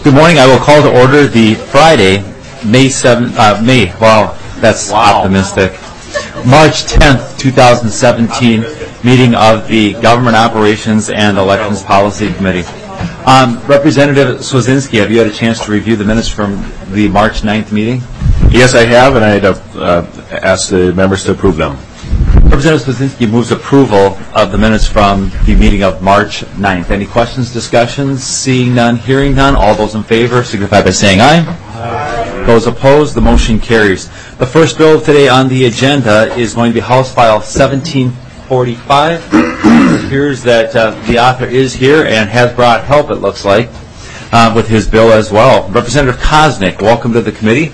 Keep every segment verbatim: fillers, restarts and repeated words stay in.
Good morning. I will call to order the Friday, May seventh, uh, May, wow, that's wow. optimistic, March tenth, two thousand seventeen meeting of the Government Operations and Elections Policy Committee. Um, Representative Swazinski, have you had a chance to review the minutes from the March ninth meeting? Yes, I have, and I'd uh, ask the members to approve them. Representative Swazinski moves approval of the minutes from the meeting of March ninth. Any questions, discussions? Seeing none, hearing none. All those in favor signify by saying aye. Aye. Those opposed, the motion carries. The first bill today on the agenda is going to be House File seventeen forty-five. It appears that uh, the author is here and has brought help, it looks like, uh, with his bill as well. Representative Koznick, welcome to the committee.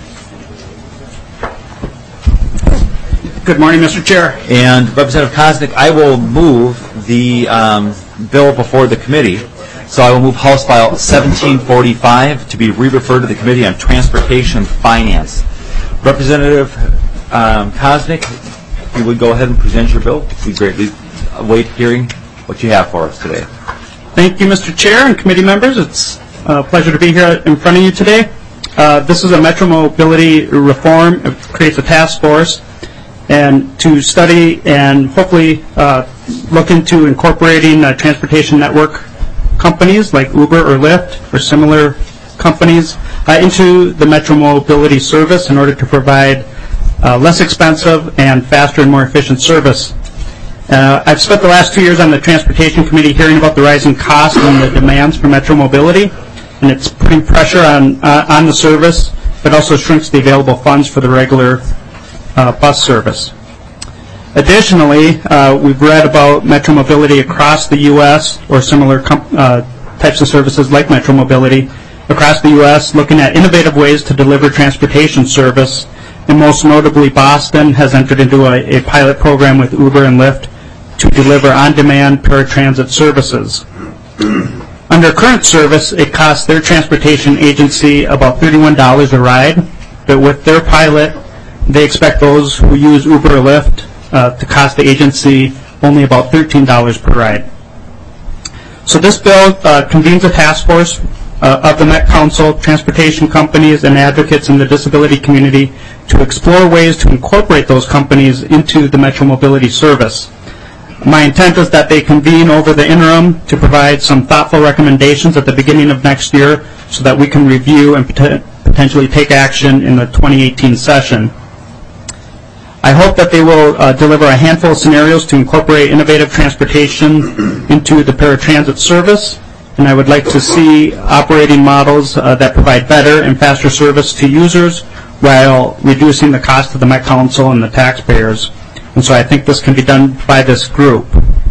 Good morning, Mister Chair. And Representative Koznick, I will move the um, bill before the committee. So I will move House File seventeen forty-five to be re-referred to the Committee on Transportation Finance. Representative um, Koznick, if you would go ahead and present your bill, we greatly await hearing what you have for us today. Thank you, Mister Chair and committee members. It's a pleasure to be here in front of you today. Uh, this is a Metro Mobility reform. It creates a task force and to study and hopefully uh, look into incorporating uh, transportation network companies like Uber or Lyft or similar companies uh, into the Metro Mobility service in order to provide uh, less expensive and faster and more efficient service. Uh, I've spent the last two years on the Transportation Committee hearing about the rising costs and the demands for Metro Mobility, and it's putting pressure on, uh, on the service, but also shrinks the available funds for the regular Uh, bus service. Additionally, uh, we've read about Metro Mobility across the U S or similar uh, types of services like Metro Mobility across the U S looking at innovative ways to deliver transportation service, and most notably Boston has entered into a, a pilot program with Uber and Lyft to deliver on-demand paratransit services. Under current service, it costs their transportation agency about thirty-one dollars a ride, but with their pilot, they expect those who use Uber or Lyft uh, to cost the agency only about thirteen dollars per ride. So this bill uh, convenes a task force uh, of the Met Council, transportation companies, and advocates in the disability community to explore ways to incorporate those companies into the Metro Mobility service. My intent is that they convene over the interim to provide some thoughtful recommendations at the beginning of next year so that we can review and pot- potentially take action in the twenty eighteen session. I hope that they will uh, deliver a handful of scenarios to incorporate innovative transportation into the paratransit service, and I would like to see operating models uh, that provide better and faster service to users while reducing the cost of the Met Council and the taxpayers. And so I think this can be done by this group.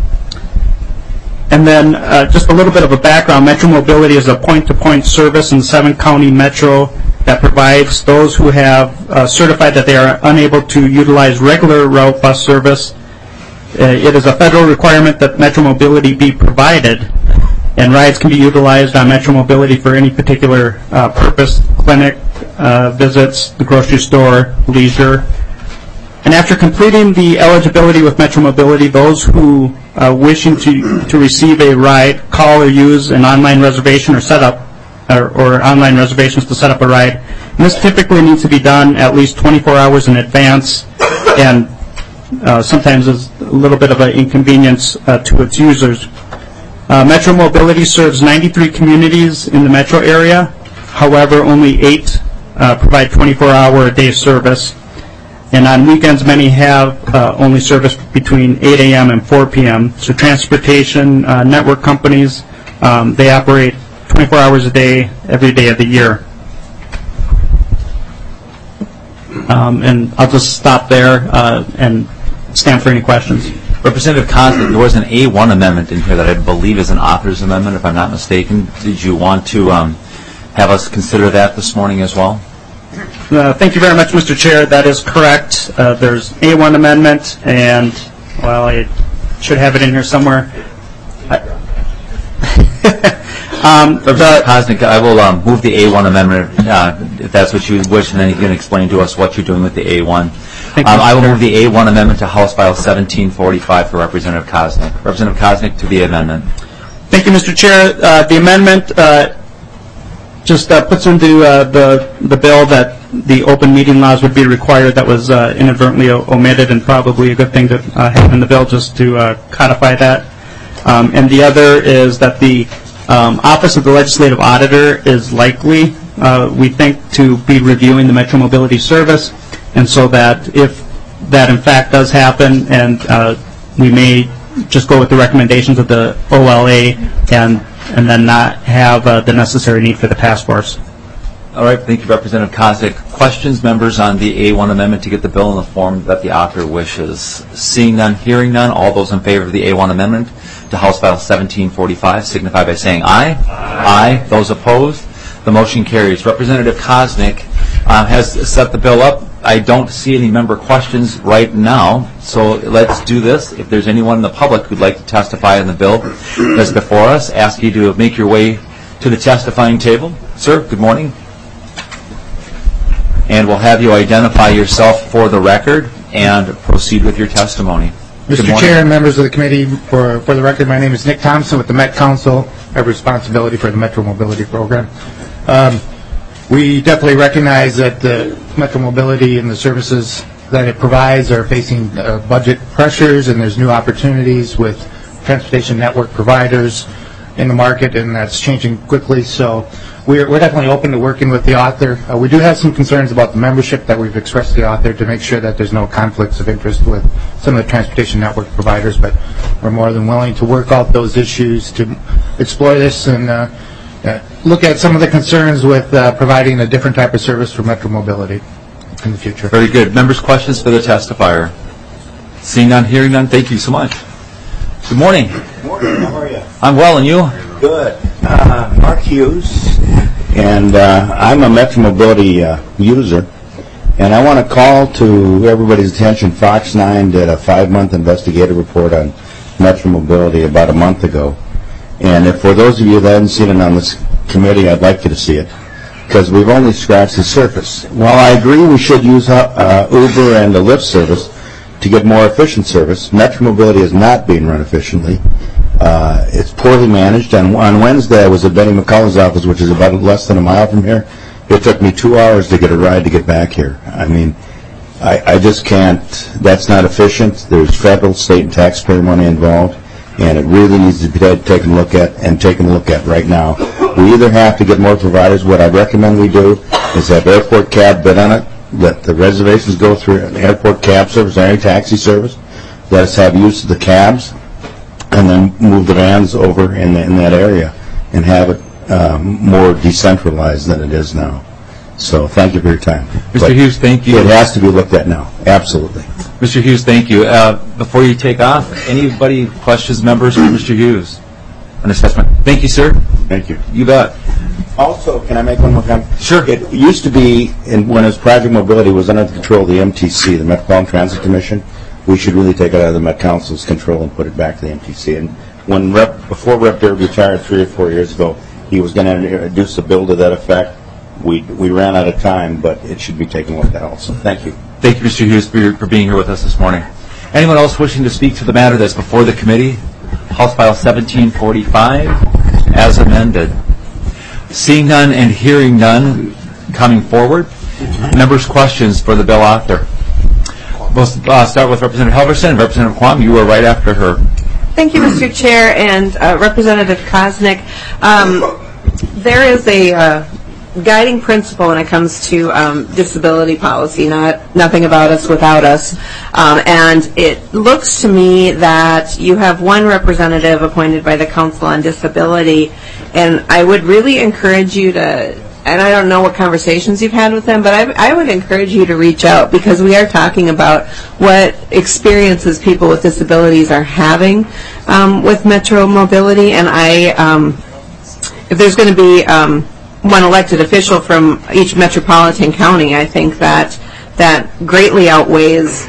And then uh, just a little bit of a background. Metro Mobility is a point-to-point service in the seven-county metro that provides those who have uh, certified that they are unable to utilize regular route bus service. Uh, it is a federal requirement that Metro Mobility be provided, and rides can be utilized on Metro Mobility for any particular uh, purpose, clinic uh, visits, the grocery store, leisure. And after completing the eligibility with Metro Mobility, those who uh, wishing to, to receive a ride call or use an online reservation or set up Or, or online reservations to set up a ride. And this typically needs to be done at least twenty-four hours in advance, and uh, sometimes is a little bit of an inconvenience uh, to its users. Uh, Metro Mobility serves ninety-three communities in the metro area. However, only eight uh, provide twenty-four hour a day service. And on weekends, many have uh, only service between eight a.m. and four p.m. So transportation uh, network companies, um, they operate twenty-four hours a day, every day of the year. Um, and I'll just stop there uh, and stand for any questions. Representative Koznick, there was an A one amendment in here that I believe is an author's amendment, if I'm not mistaken. Did you want to um, have us consider that this morning as well? Uh, thank you very much, Mister Chair. That is correct. Uh, there's A one amendment, and, well, I should have it in here somewhere. I, Um, Representative Koznick, I will um, move the A one amendment, uh, if that's what you wish, and then you can explain to us what you're doing with the A one. Um, I will move the A one amendment to House File seventeen forty-five for Representative Koznick. Representative Koznick to the amendment. Thank you, Mister Chair. Uh, the amendment uh, just uh, puts into uh, the the bill that the open meeting laws would be required. That was uh, inadvertently omitted, and probably a good thing to uh, have in the bill just to uh, codify that. Um, and the other is that the um, Office of the Legislative Auditor is likely, uh, we think, to be reviewing the Metro Mobility Service, and so that if that in fact does happen, and uh, we may just go with the recommendations of the O L A and and then not have uh, the necessary need for the task force. All right, thank you, Representative Koznick. Questions, members, on the A one amendment to get the bill in the form that the author wishes? Seeing none, hearing none, all those in favor of the A one amendment to House File seventeen forty-five signify by saying aye. Aye. Aye. Those opposed? The motion carries. Representative Koznick uh, has set the bill up. I don't see any member questions right now, so let's do this. If there's anyone in the public who'd like to testify on the bill that's before us, ask you to make your way to the testifying table. Sir, good morning. And we'll have you identify yourself for the record and proceed with your testimony. Mister Chair and members of the committee, for, for the record, my name is Nick Thompson with the Met Council. I have responsibility for the Metro Mobility Program. Um, we definitely recognize that the Metro Mobility and the services that it provides are facing uh, budget pressures, and there's new opportunities with transportation network providers in the market, and that's changing quickly. So we're, we're definitely open to working with the author. Uh, we do have some concerns about the membership that we've expressed to the author to make sure that there's no conflicts of interest with some of the transportation network providers, but we're more than willing to work out those issues to explore this and uh, uh, look at some of the concerns with uh, providing a different type of service for Metro Mobility in the future. Very good. Members, questions for the testifier? Seeing none, hearing none, thank you so much. Good morning. Good morning. How are you? I'm well, and you? Good. Uh, Mark Hughes, and uh, I'm a Metro Mobility uh, user, and I want to call to everybody's attention. Fox nine did a five-month investigative report on Metro Mobility about a month ago, and if for those of you that haven't seen it on this committee, I'd like you to see it, because we've only scratched the surface. While I agree we should use uh, Uber and the Lyft service to get more efficient service, Metro Mobility is not being run efficiently. Uh, it's poorly managed. And on Wednesday, I was at Benny McCullough's office, which is about less than a mile from here. It took me two hours to get a ride to get back here. I mean, I, I just can't. That's not efficient. There's federal, state, and taxpayer money involved, and it really needs to be taken a look at and taken a look at right now. We either have to get more providers. What I recommend we do is have airport cab bid on it. Let the reservations go through an airport cab service or any taxi service. Let us have use of the cabs, and then move the vans over in, the, in that area and have it um, more decentralized than it is now. So thank you for your time. Mister But Hughes, thank you. It has to be looked at now. Absolutely. Mister Hughes, thank you. Uh, before you take off, anybody questions, members, for Mister Hughes? An assessment. Thank you, sir. Thank you. You bet. Also, can I make one more comment? Sure. It used to be, in, when it was Project Mobility, was under the control of the M T C, the Metropolitan Transit Commission. We should really take it out of the Met Council's control and put it back to the M T C. And when Rep, before Rep Derby retired three or four years ago, he was going to introduce a bill to that effect. We we ran out of time, but it should be taken a look at also. Thank you. Thank you, Mister Hughes, for, your, for being here with us this morning. Anyone else wishing to speak to the matter that's before the committee? House File seventeen forty-five, as amended. Seeing none and hearing none coming forward, members' questions for the bill author. We'll uh, start with Representative Halverson. Representative Quam, you were right after her. Thank you, Mister Chair, and uh, Representative Koznick. Um, there is a uh, guiding principle when it comes to um, disability policy, not nothing about us without us. Um, and it looks to me that you have one representative appointed by the Council on Disability, and I would really encourage you to, and I don't know what conversations you've had with them, but I, I would encourage you to reach out, because we are talking about what experiences people with disabilities are having um, with Metro Mobility, and I, um, if there's going to be um, one elected official from each metropolitan county, I think that that greatly outweighs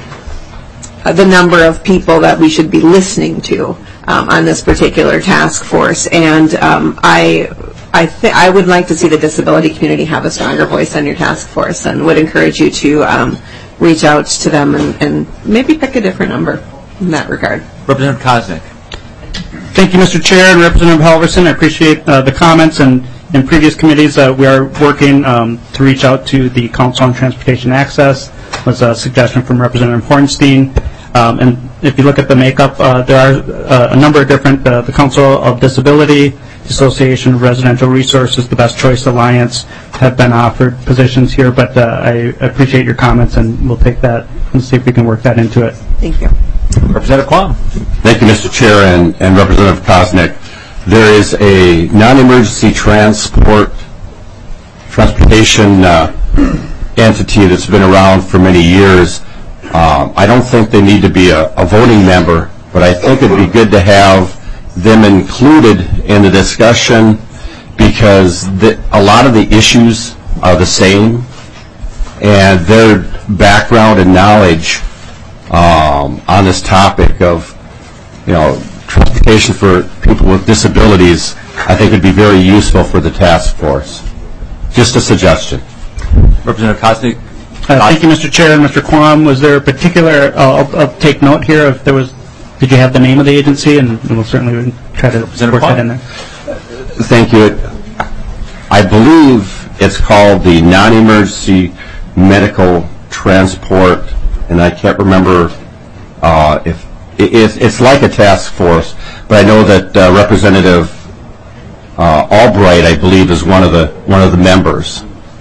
uh, the number of people that we should be listening to um, on this particular task force, and um, I. I, th- I would like to see the disability community have a stronger voice on your task force, and would encourage you to um, reach out to them and, and maybe pick a different number in that regard. Representative Koznick. Thank you, Mister Chair and Representative Halverson. I appreciate uh, the comments, and in previous committees, uh, we are working um, to reach out to the Council on Transportation Access. Was a suggestion from Representative Hornstein. Um, and if you look at the makeup, uh, there are uh, a number of different, uh, the Council of Disability, Association of Residential Resources, the Best Choice Alliance have been offered positions here, but uh, I appreciate your comments, and we'll take that and see if we can work that into it. Thank you. Representative Quam. Thank you, Mister Chair and, and Representative Koznick. There is a non-emergency transport transportation uh, entity that's been around for many years. Um, I don't think they need to be a, a voting member, but I think it'd be good to have them included in the discussion because the, a lot of the issues are the same, and their background and knowledge um, on this topic of, you know, transportation for people with disabilities, I think would be very useful for the task force. Just a suggestion. Representative Koznick. Uh, thank you, Mister Chair and Mister Quam. Was there a particular, uh, I'll, I'll take note here if there was, did you have the name of the agency? And we'll certainly try to work that in there. Thank you. I believe it's called the Non-Emergency Medical Transport, and I can't remember uh, if it, it's like a task force, but I know that uh, Representative uh, Albright, I believe, is one of the one of the members.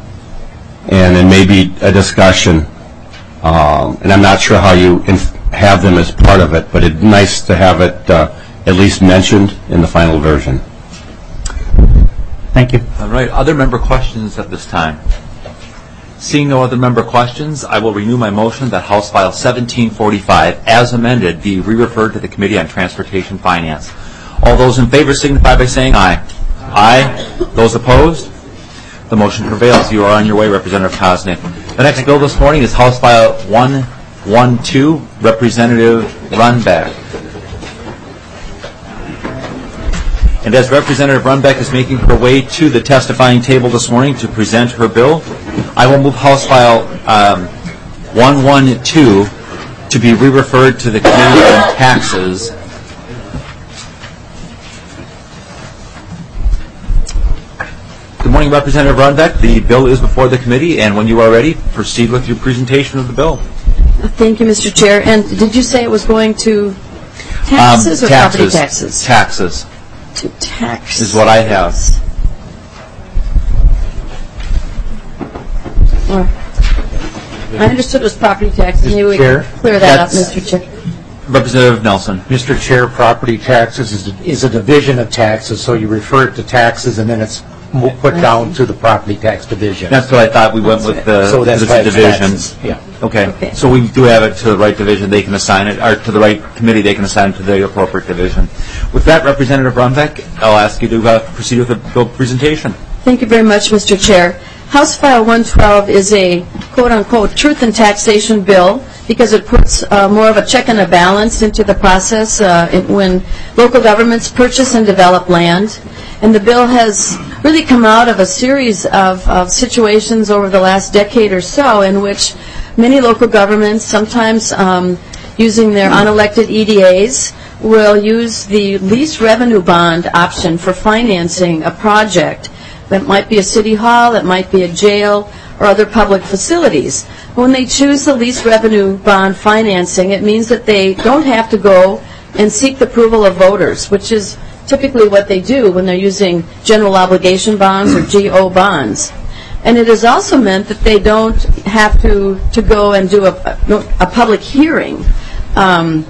And then maybe a discussion, um, and I'm not sure how you inf- have them as part of it, but it's nice to have it uh, at least mentioned in the final version. Thank you. All right. Other member questions at this time? Seeing no other member questions, I will renew my motion that House File seventeen forty-five, as amended, be re-referred to the Committee on Transportation Finance. All those in favor signify by saying aye. Aye. Those opposed? The motion prevails. You are on your way, Representative Koznick. The next bill this morning is House File one twelve, Representative Runbeck. And as Representative Runbeck is making her way to the testifying table this morning to present her bill, I will move House File um, one twelve to be re-referred to the Committee on Taxes. Good morning, Representative Runbeck. The bill is before the committee, and when you are ready, proceed with your presentation of the bill. Thank you, Mister Chair. And did you say it was going to taxes um, or taxes, property taxes? Taxes. To taxes. Is what I have. Or, I understood it was property taxes. Maybe we Chair? can clear that up, That's- Mister Chair. Representative Nelson. Mister Chair, property taxes is a, is a division of taxes, so you refer it to taxes, and then it's mo- put down to the property tax division. That's what I thought. We went with the, So that's the why it's divisions. taxes. Yeah. Okay. Okay. So we do have it to the right division. They can assign it, or to the right committee. They can assign it to the appropriate division. With that, Representative Runbeck, I'll ask you to uh, proceed with the bill presentation. Thank you very much, Mister Chair. House File one twelve is a quote-unquote truth in taxation bill because it puts uh, more of a check and a balance into the process uh, it, when local governments purchase and develop land. And the bill has really come out of a series of, of situations over the last decade or so in which many local governments, sometimes um, using their unelected E D As, will use the lease revenue bond option for financing a project. That might be a city hall, it might be a jail, or other public facilities. When they choose the lease revenue bond financing, it means that they don't have to go and seek the approval of voters, which is typically what they do when they're using general obligation bonds or G O bonds. And it has also meant that they don't have to, to go and do a, a public hearing um,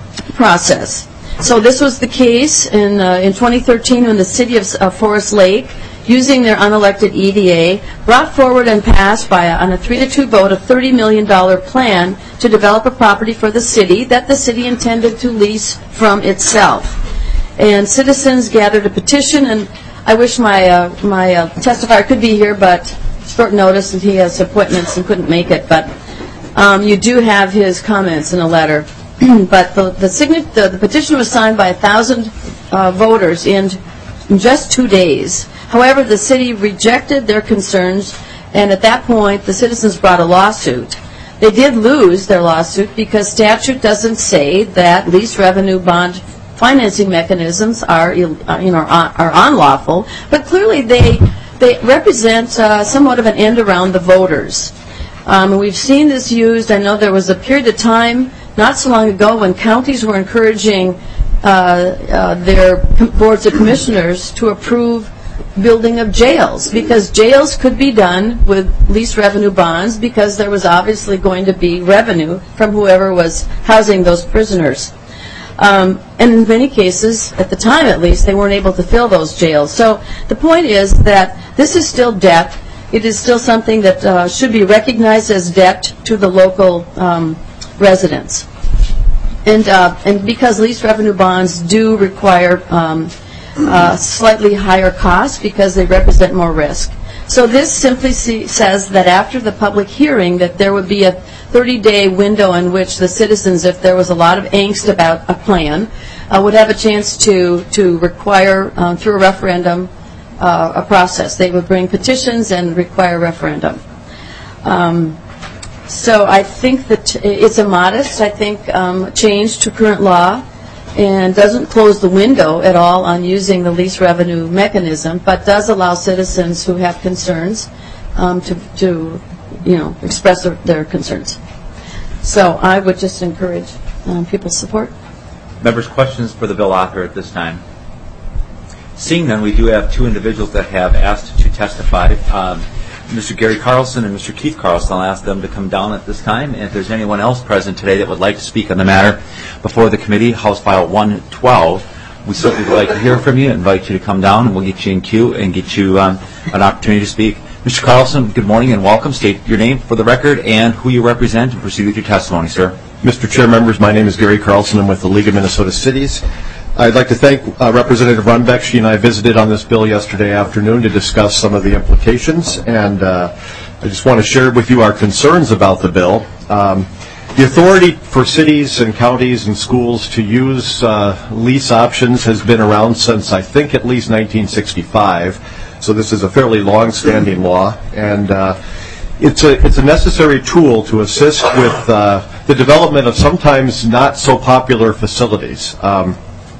process. So this was the case in, uh, in twenty thirteen when the city of uh, Forest Lake, using their unelected E D A, brought forward and passed by a, on a three to two vote a thirty million dollars plan to develop a property for the city that the city intended to lease from itself. And citizens gathered a petition, and I wish my uh, my uh, testifier could be here, but short notice, and he has appointments and couldn't make it. But um, you do have his comments in a letter. But the the, sign- the the petition was signed by a thousand uh, voters in, in just two days. However, the city rejected their concerns, and at that point, the citizens brought a lawsuit. They did lose their lawsuit because statute doesn't say that lease revenue bond financing mechanisms are, ill- uh, you know, are, are unlawful, but clearly they they represent uh, somewhat of an end around the voters. Um, and we've seen this used. I know there was a period of time not so long ago when counties were encouraging uh, uh, their com- boards of commissioners to approve building of jails, because jails could be done with lease revenue bonds because there was obviously going to be revenue from whoever was housing those prisoners. Um, and in many cases, at the time at least, they weren't able to fill those jails. So the point is that this is still debt. It is still something that uh, should be recognized as debt to the local um, residents. And, uh, and because lease revenue bonds do require um, uh, slightly higher costs because they represent more risk. So this simply see, says that after the public hearing that there would be a thirty-day window in which the citizens, if there was a lot of angst about a plan, uh, would have a chance to, to require, uh, through a referendum, uh, a process. They would bring petitions and require a referendum. Um, so I think that it's a modest, I think, um, change to current law, and doesn't close the window at all on using the lease revenue mechanism, but does allow citizens who have concerns um, to, to, you know, express their, their concerns. So I would just encourage um, people's support. Members, questions for the bill author at this time? Seeing none, we do have two individuals that have asked to testify. Um, Mister Gary Carlson and Mister Keith Carlson. I'll ask them to come down at this time. And if there's anyone else present today that would like to speak on the matter before the committee, House File one twelve, we certainly would like to hear from you. I invite you to come down, and we'll get you in queue and get you um, an opportunity to speak. Mister Carlson, good morning and welcome. State your name for the record and who you represent, and proceed with your testimony, sir. Mister Chair, members, my name is Gary Carlson. I'm with the League of Minnesota Cities. I'd like to thank uh, Representative Runbeck. She and I visited on this bill yesterday afternoon to discuss some of the implications, and uh, I just want to share with you our concerns about the bill. Um, the authority for cities and counties and schools to use uh, lease options has been around since, I think, at least nineteen sixty-five. So this is a fairly long-standing law, and uh, it's a it's a necessary tool to assist with uh, the development of sometimes not so popular facilities. Um,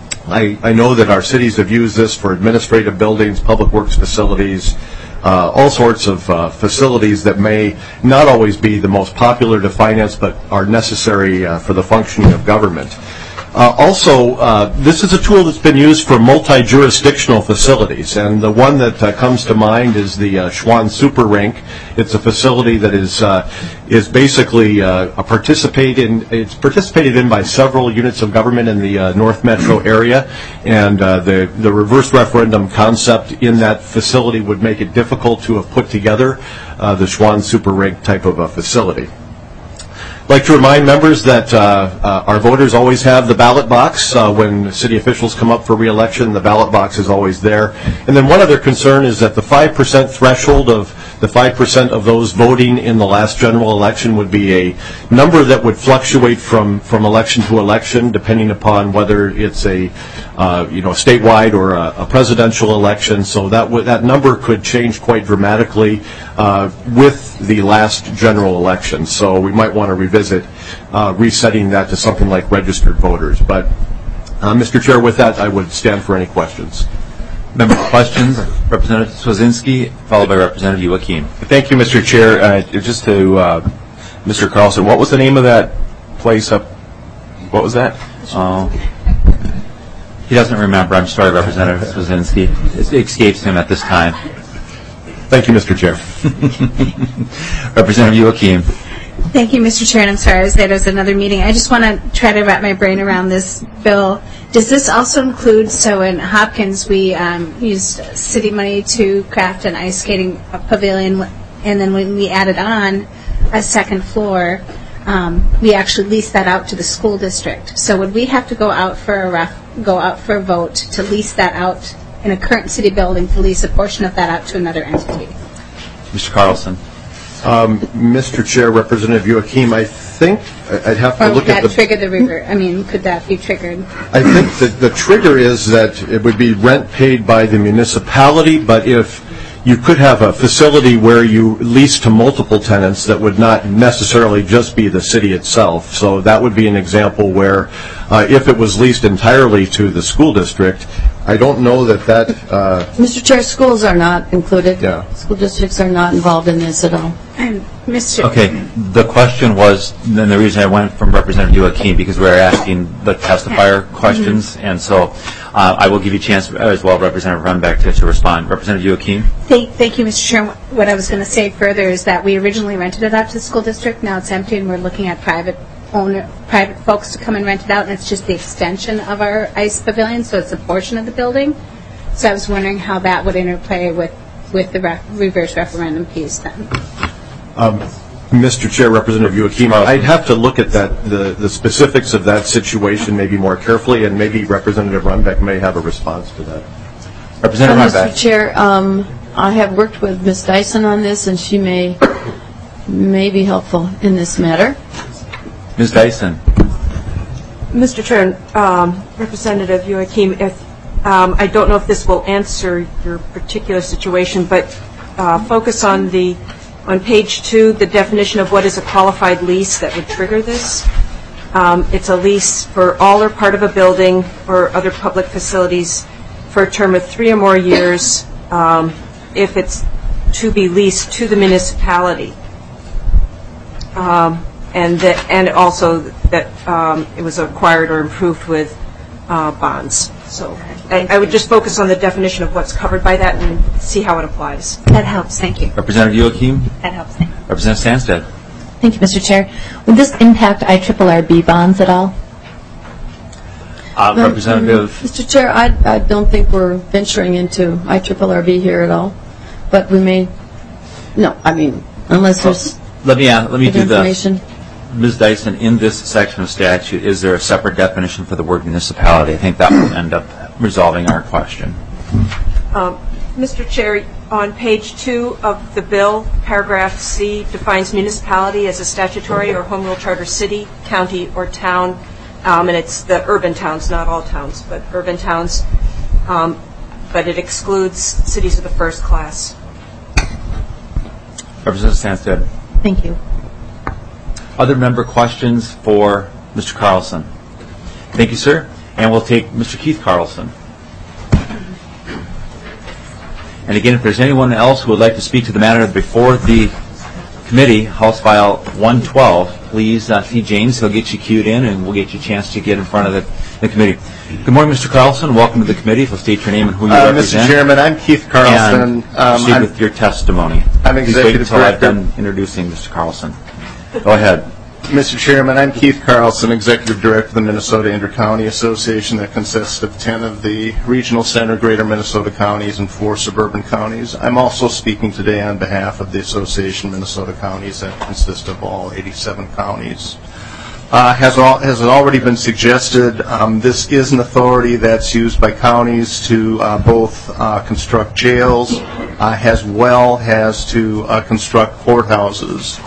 I, I know that our cities have used this for administrative buildings, public works facilities, uh, all sorts of uh, facilities that may not always be the most popular to finance, but are necessary uh, for the functioning of government. Uh, also, uh, this is a tool that's been used for multi-jurisdictional facilities, and the one that uh, comes to mind is the uh, Schwann Super Rink. It's a facility that is uh, is basically uh, a participate in. It's participated in by several units of government in the uh, North Metro area, and uh, the the reverse referendum concept in that facility would make it difficult to have put together uh, the Schwann Super Rink type of a facility. I'd like to remind members that uh, uh, our voters always have the ballot box. Uh, when city officials come up for re-election, the ballot box is always there. And then one other concern is that the five percent threshold of the five percent of those voting in the last general election would be a number that would fluctuate from, from election to election, depending upon whether it's a uh, you know, statewide or a, a presidential election. So that w- that number could change quite dramatically uh, with the last general election. So we might want to revisit uh, resetting that to something like registered voters. But, uh, Mister Chair, with that, I would stand for any questions. Member questions? Representative Swazinski, followed by Representative Joachim. Thank you, Mister Chair. Uh, just to uh, Mister Carlson, what was the name of that place up? What was that? Oh, he doesn't remember. I'm sorry, Representative Swazinski. It escapes him at this time. Thank you, Mister Chair. Representative Joachim. Thank you, Mister Chair, and I'm sorry I was there. There was another meeting. I just want to try to wrap my brain around this bill. Does this also include, so in Hopkins we um, used city money to craft an ice skating pavilion, and then when we added on a second floor, um, we actually leased that out to the school district. So would we have to go out for a ref, go out for a vote to lease that out in a current city building, to lease a portion of that out to another entity? Mister Carlson. Um, Mister Chair, Representative Joachim, I think I'd have to or look would at that the... trigger the river? I mean, could that be triggered? I think that the trigger is that it would be rent paid by the municipality, but if you could have a facility where you lease to multiple tenants, that would not necessarily just be the city itself. So that would be an example where Uh, if it was leased entirely to the school district, I don't know that that... Uh, Mister Chair, schools are not included. Yeah. School districts are not involved in this at all. And Mister Okay, the question was, then the reason I went from Representative Joachim, because we were asking the testifier questions, and so uh, I will give you a chance as well, Representative Runbeck, to, to respond. Representative Joachim? Thank, thank you, Mister Chair. What I was going to say further is that we originally rented it out to the school district. Now it's empty, and we're looking at private owner, private folks to come and rent it out, and it's just the extension of our ice pavilion, so it's a portion of the building. So I was wondering how that would interplay with, with the re- reverse referendum piece then. Um, Mister Chair, Representative Joachim, I'd have to look at that, the, the specifics of that situation maybe more carefully, and maybe Representative Runbeck may have a response to that. Representative Uh, Runbeck. Mister Chair, um, I have worked with Miz Dyson on this, and she may may be helpful in this matter. Miz Dyson. Mister Chair, um, Representative Joachim, if, um, I don't know if this will answer your particular situation, but uh, focus on the on page two, the definition of what is a qualified lease that would trigger this. Um, it's a lease for all or part of a building or other public facilities for a term of three or more years um, if it's to be leased to the municipality. Um, and that, and also that um, it was acquired or improved with uh, bonds. So I, I would just focus on the definition of what's covered by that and see how it applies. That helps. Thank you. Representative Joachim? That helps. Thank you. Representative Sandsted? Thank you, Mister Chair. Would this impact I R R R B bonds at all? Uh, Representative? Mister Chair, I, I don't think we're venturing into I R R R B here at all, but we may, no, I mean, unless there's Let me, uh, let me do this. information. Miz Dyson, in this section of statute, is there a separate definition for the word municipality? I think that will end up resolving our question. Um, Mister Chair, on page two of the bill, paragraph C defines municipality as a statutory or home rule charter city, county, or town, um, and it's the urban towns, not all towns, but urban towns, um, but it excludes cities of the first class. Representative Sandsted. Thank you. Other member questions for Mister Carlson? Thank you, sir. And we'll take Mister Keith Carlson. And again, if there's anyone else who would like to speak to the matter before the committee, House File one twelve, please uh, see James. He'll get you queued in, and we'll get you a chance to get in front of the, the committee. Good morning, Mister Carlson. Welcome to the committee. If you'll state your name and who you uh, represent. Mister Chairman, I'm Keith Carlson. And um, proceed I'm, with your testimony. I'm Please Executive wait until I've Director. done introducing Mister Carlson. Go ahead. Mister Chairman, I'm Keith Carlson, Executive Director of the Minnesota Intercounty Association that consists of ten of the regional center greater Minnesota counties and four suburban counties. I'm also speaking today on behalf of the Association of Minnesota Counties that consist of all eighty-seven counties. Uh, has, all, has it already been suggested, um, this is an authority that's used by counties to uh, both uh, construct jails, uh, as well as to uh, construct courthouses.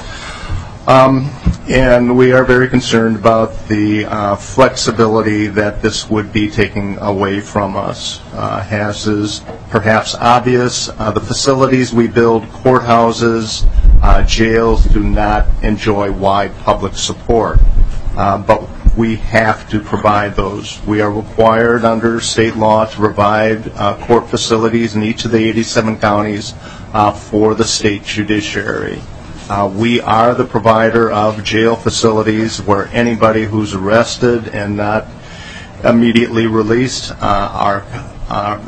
Um, and we are very concerned about the uh, flexibility that this would be taking away from us. Uh, as is perhaps obvious, uh, the facilities we build, courthouses, uh, jails, do not enjoy wide public support. Uh, but we have to provide those. We are required under state law to provide uh, court facilities in each of the eighty-seven counties uh, for the state judiciary. Uh, we are the provider of jail facilities where anybody who's arrested and not immediately released uh, are, are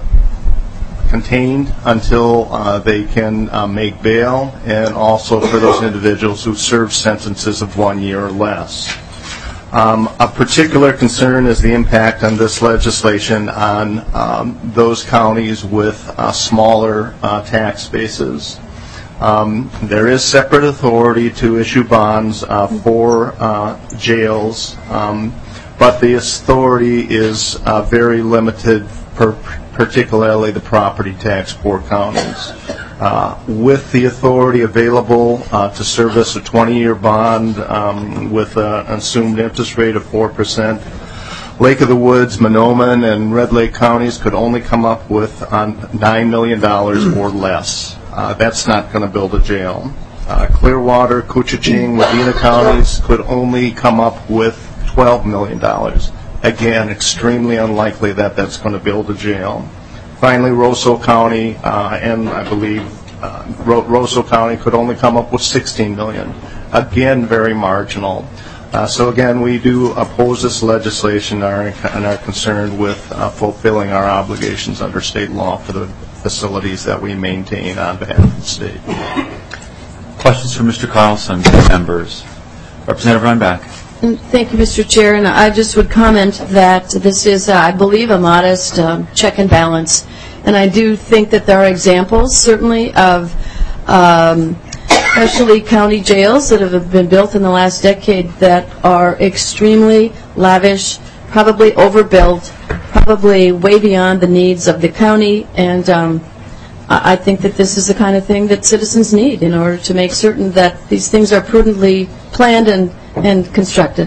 contained until uh, they can uh, make bail, and also for those individuals who serve sentences of one year or less. Um, a particular concern is the impact on this legislation on um, those counties with uh, smaller uh, tax bases. Um, there is separate authority to issue bonds uh, for uh, jails, um, but the authority is uh, very limited, per particularly the property tax poor counties. Uh, with the authority available uh, to service a twenty-year bond um, with an assumed interest rate of four percent, Lake of the Woods, Mahnomen, and Red Lake counties could only come up with uh, nine million dollars or less. Uh, that's not going to build a jail. Uh, Clearwater, Koochiching, Medina counties could only come up with twelve million dollars. Again, extremely unlikely that that's going to build a jail. Finally, Roseau County, uh, and I believe uh, Ro- Roseau County could only come up with sixteen million dollars. Again, very marginal. Uh, so again, we do oppose this legislation and are, and are concerned with uh, fulfilling our obligations under state law for the facilities that we maintain on behalf of the state. Questions for Mister Carlson, members? Representative Runback. Thank you, Mister Chair. And I just would comment that this is, uh, I believe, a modest um, check and balance. And I do think that there are examples, certainly, of um, especially county jails that have been built in the last decade that are extremely lavish, probably overbuilt, probably way beyond the needs of the county. And um, I think that this is the kind of thing that citizens need in order to make certain that these things are prudently planned and and constructed.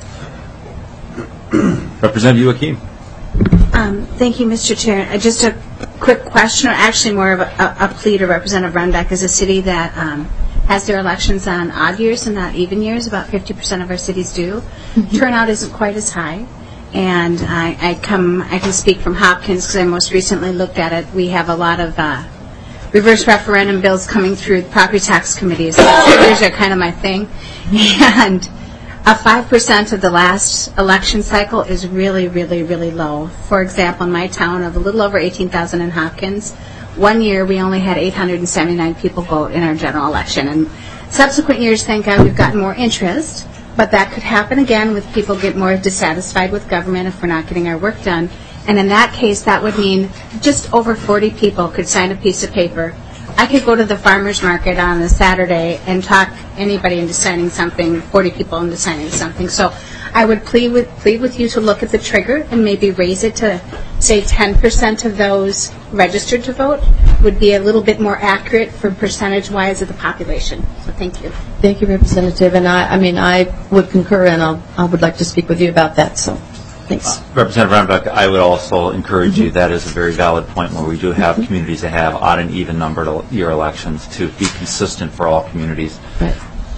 Representative Joachim. Um, thank you, Mister Chair. Uh, just a quick question, or actually more of a, a, a plea to Representative Runback. Is a city that um, has their elections on odd years and not even years. About fifty percent of our cities do. Mm-hmm. Turnout isn't quite as high. And I, I come, I can speak from Hopkins because I most recently looked at it. We have a lot of uh, reverse referendum bills coming through the property tax committee. So figures are kind of my thing. And a five percent of the last election cycle is really, really, really low. For example, in my town of a little over eighteen thousand in Hopkins, one year we only had eight hundred seventy-nine people vote in our general election. And subsequent years, thank God, we've gotten more interest. But that could happen again with people get more dissatisfied with government if we're not getting our work done. And in that case, that would mean just over forty people could sign a piece of paper. I could go to the farmer's market on a Saturday and talk anybody into signing something, forty people into signing something. So I would plead with, plead with you to look at the trigger and maybe raise it to, say, ten percent of those registered to vote would be a little bit more accurate for percentage-wise of the population. So thank you. Thank you, Representative. And I, I mean, I would concur, and I'll, I would like to speak with you about that. So, thanks. Uh, Representative Runback, I would also encourage mm-hmm. you. That is a very valid point where we do have mm-hmm. communities that have odd and even numbered year elections to be consistent for all communities. Right.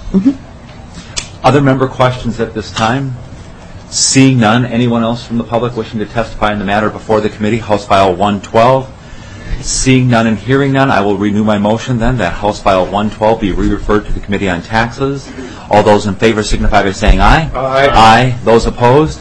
Mm-hmm. Other member questions at this time? Seeing none, anyone else from the public wishing to testify in the matter before the committee? House File one twelve. Seeing none and hearing none, I will renew my motion then that House File one twelve be re-referred to the Committee on Taxes. All those in favor signify by saying aye. Aye. Aye. Those opposed?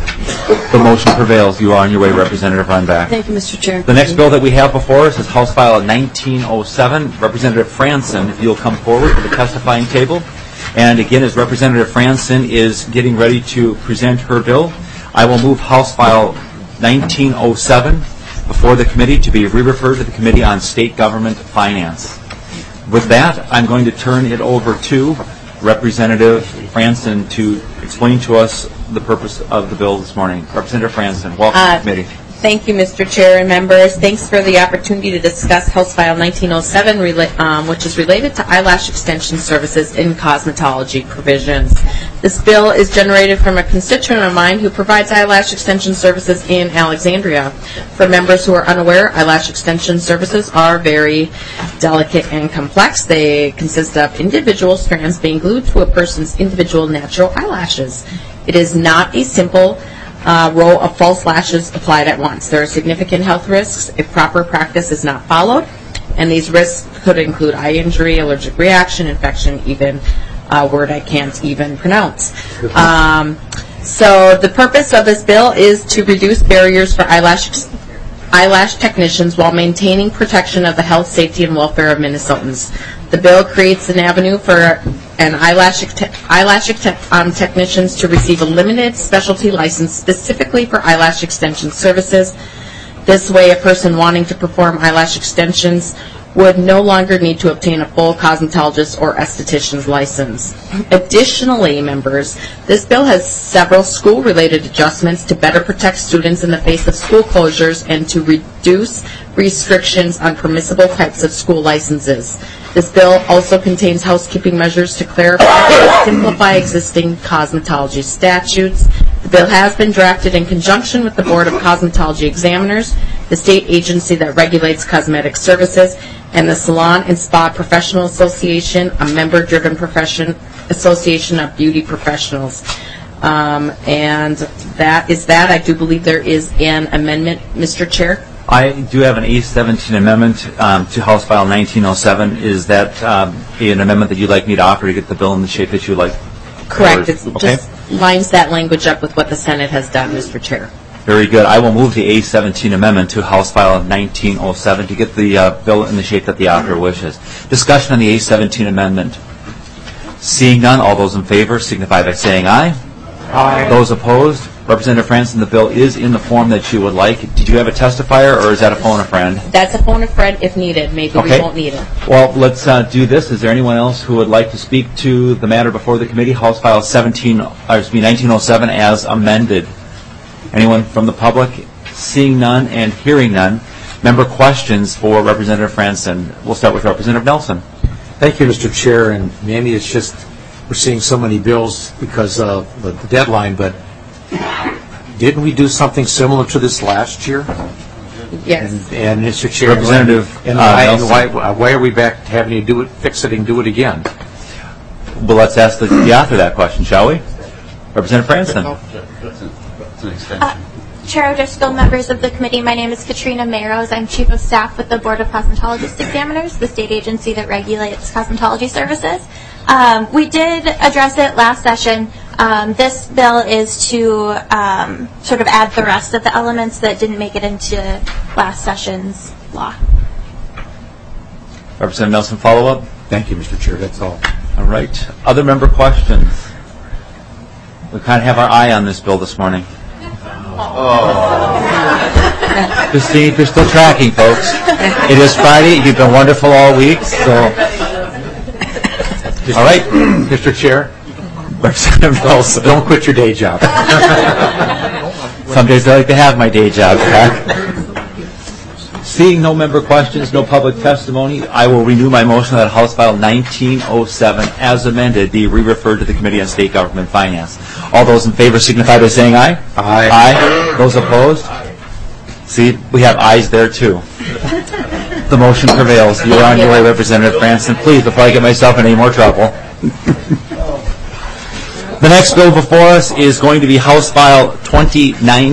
The motion prevails. You are on your way, Representative Runback. Thank you, Mister Chair. The next bill that we have before us is House File nineteen oh seven. Representative Franson, if you'll come forward to the testifying table. And again, as Representative Franson is getting ready to present her bill, I will move House File nineteen oh seven before the committee to be re-referred to the Committee on State Government Finance. With that, I'm going to turn it over to Representative Franson to explain to us the purpose of the bill this morning. Representative Franson, welcome uh, to the committee. Thank you, Mister Chair and members. Thanks for the opportunity to discuss House File nineteen oh seven, um, which is related to eyelash extension services in cosmetology provisions. This bill is generated from a constituent of mine who provides eyelash extension services in Alexandria. For members who are unaware, eyelash extension services are very delicate and complex. They consist of individual strands being glued to a person's individual natural eyelashes. It is not a simple Uh, row of false lashes applied at once. There are significant health risks if proper practice is not followed, and these risks could include eye injury, allergic reaction, infection, even a word I can't even pronounce. Um, so the purpose of this bill is to reduce barriers for eyelash eyelash technicians while maintaining protection of the health, safety, and welfare of Minnesotans. The bill creates an avenue for an eyelash, eyelash um, technicians to receive a limited specialty license specifically for eyelash extension services. This way, a person wanting to perform eyelash extensions would no longer need to obtain a full cosmetologist or esthetician's license. Additionally, members, this bill has several school-related adjustments to better protect students in the face of school closures and to reduce restrictions on permissible types of school licenses. This bill also contains housekeeping measures to clarify and simplify existing cosmetology statutes. The bill has been drafted in conjunction with the Board of Cosmetology Examiners, the state agency that regulates cosmetic services, and the Salon and Spa Professional Association, a member-driven profession association of beauty professionals. Um, and that is that. I do believe there is an amendment, Mister Chair. I do have an A seventeen amendment um, to House File nineteen oh seven. Is that um, an amendment that you'd like me to offer to get the bill in the shape that you like? Correct. Or, It okay. just lines that language up with what the Senate has done, Mister Chair. Very good. I will move the A seventeen amendment to House File nineteen oh seven to get the uh, bill in the shape that the author wishes. Discussion on the A seventeen amendment. Seeing none, all those in favor signify by saying aye. Aye. Those opposed? Representative Franson, the bill is in the form that you would like. Did you have a testifier, or is that a phone a friend? That's a phone a friend if needed. Maybe Okay. we won't need it. Well, let's uh, do this. Is there anyone else who would like to speak to the matter before the committee? House File seventeen, or excuse me, nineteen oh seven as amended. Anyone from the public? Seeing none and hearing none. Member questions for Representative Franson. We'll start with Representative Nelson. Thank you, Mister Chair. And maybe it's just we're seeing so many bills because of the deadline, but didn't we do something similar to this last year? Yes. And, and Mister Chair, Representative and, uh, why, and Nelson. why, why are we back having to do it, fix it, and do it again? Well, let's ask the, the author that question, shall we? Representative Franson. Uh, Chair O'Driscoll, members of the committee, my name is Katrina Maros. I'm Chief of Staff with the Board of Cosmetologist Examiners, the state agency that regulates cosmetology services. Um, we did address it last session. Um, this bill is to um, sort of add the rest of the elements that didn't make it into last session's law. Representative Nelson, follow-up? Thank you, Mister Chair. That's all. All right. Other member questions? We kind of have our eye on this bill this morning. Oh. Christine, you're still tracking, folks. It is Friday. You've been wonderful all week. So, all right, Mister Chair. Representative Nelson. Don't quit your day job. Some days I like to have my day job back. Seeing no member questions, no public testimony, I will renew my motion that House File nineteen oh seven, as amended, be re-referred to the Committee on State Government Finance. All those in favor signify by saying aye. Aye. Aye. Those opposed? See, we have ayes there too. The motion prevails. You are on your way, Representative Franson. Please, before I get myself in any more trouble. The next bill before us is going to be House File twenty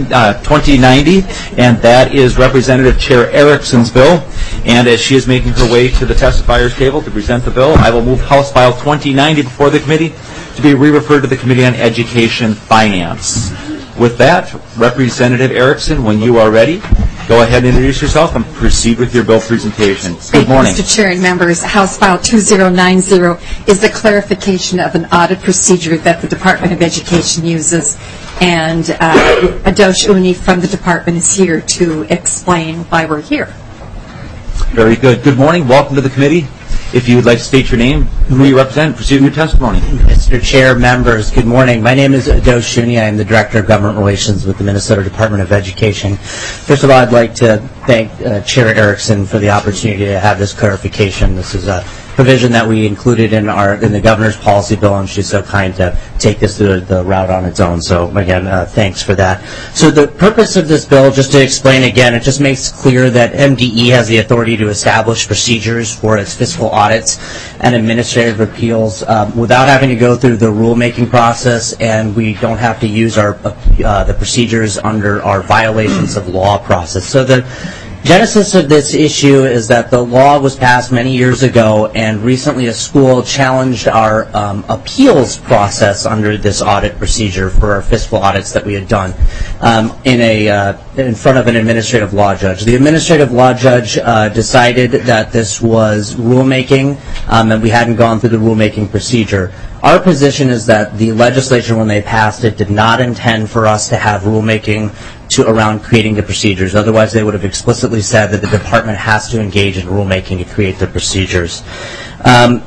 ninety, and that is Representative Chair Erickson's bill. And as she is making her way to the testifiers table to present the bill, I will move House File twenty ninety before the committee to be re-referred to the Committee on Education Finance. With that, Representative Erickson, when you are ready, go ahead and introduce yourself and proceed with your bill presentation. Good morning. Mister Chair and members, House File two thousand ninety is a clarification of an audit procedure that the Department of Education uses, and uh, Adosh Uni from the department is here to explain why we're here. Very good. Good morning. Welcome to the committee. If you would like to state your name, who you represent, proceed with your testimony. Mister Chair, members, good morning. My name is Adosh Shuni. I am the Director of Government Relations with the Minnesota Department of Education. First of all, I'd like to thank uh, Chair Erickson for the opportunity to have this clarification. This is a provision that we included in our in the governor's policy bill, and she's so kind to take this through the route on its own. So again, uh, thanks for that. So the purpose of this bill, just to explain again, it just makes clear that M D E has the authority to establish procedures for its fiscal audits and administrative appeals um, without having to go through the rulemaking process, and we don't have to use our uh, the procedures under our violations of law process. So the genesis of this issue is that the law was passed many years ago, and recently a school challenged our um, appeals process under this audit procedure for our fiscal audits that we had done um, in a uh, in front of an administrative law judge. The administrative law judge uh, decided that this was rulemaking, um, and we hadn't gone through the rulemaking procedure. Our position is that the legislature, when they passed it, did not intend for us to have rulemaking to around creating the procedures. Otherwise, they would have explicitly said that the department has to engage in rulemaking to create the procedures. Um,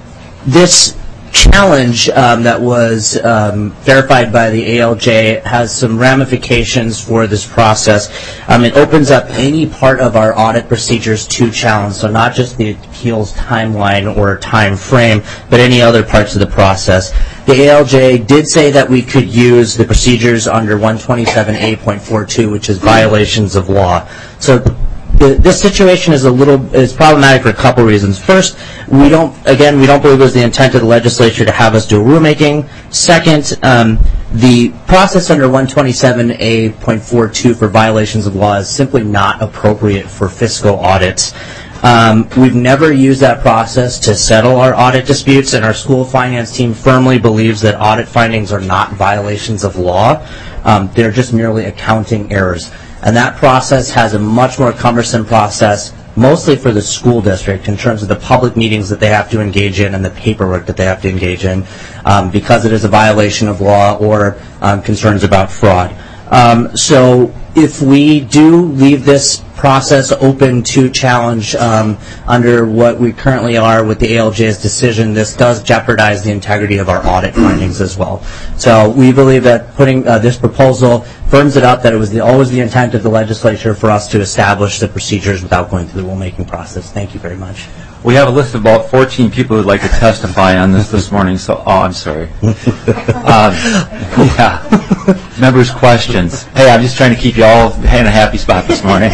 this challenge um, that was um, verified by the A L J has some ramifications for this process. Um, it opens up any part of our audit procedures to challenge, so not just the appeals timeline or time frame, but any other parts of the process. The A L J did say that we could use the procedures under one twenty-seven A point forty-two, which is violations of law. So The, this situation is a little is problematic for a couple reasons. First, we don't again we don't believe it was the intent of the legislature to have us do rulemaking. Second, um, The process under one twenty-seven A point forty-two for violations of law is simply not appropriate for fiscal audits. Um, we've never used that process to settle our audit disputes, and our school finance team firmly believes that audit findings are not violations of law. Um, they're just merely accounting errors. And that process has a much more cumbersome process, mostly for the school district in terms of the public meetings that they have to engage in and the paperwork that they have to engage in, um, because it is a violation of law or um, concerns about fraud. Um, so if we do leave this process open to challenge um, under what we currently are with the A L J's decision, this does jeopardize the integrity of our audit findings as well. So we believe that putting uh, this proposal firms it up that it was the, always the intent of the legislature for us to establish the procedures without going through the rulemaking process. Thank you very much. We have a list of about fourteen people who would like to testify on this this morning, so, oh, I'm sorry. um, yeah. Members' questions. Hey, I'm just trying to keep you all in a happy spot this morning.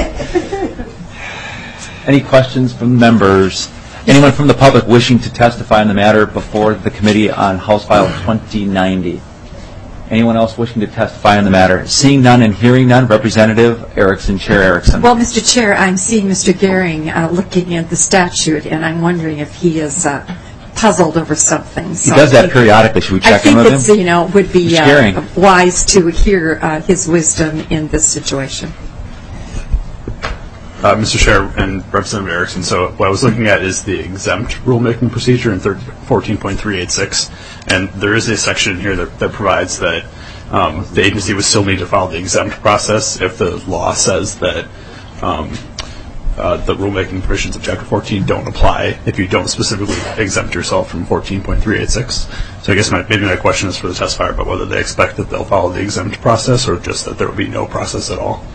Any questions from members? Anyone from the public wishing to testify on the matter before the committee on House File twenty ninety? Anyone else wishing to testify on the matter? Seeing none and hearing none, Representative Erickson, Chair Erickson. Well, Mister Chair, I'm seeing Mister Gehring uh, looking at the statute, and I'm wondering if he is uh, puzzled over something. So he does that think, periodically. Should we check in with him? I think it's, you know, would be uh, wise to hear uh, his wisdom in this situation. Uh, Mister Chair and Representative Erickson, so what I was looking at is the exempt rulemaking procedure in fourteen point three eighty-six, and there is a section here that, that provides that um, the agency would still need to follow the exempt process if the law says that um, uh, the rulemaking provisions of Chapter fourteen don't apply if you don't specifically exempt yourself from fourteen point three eighty-six. So I guess my, maybe my question is for the testifier about whether they expect that they'll follow the exempt process or just that there will be no process at all.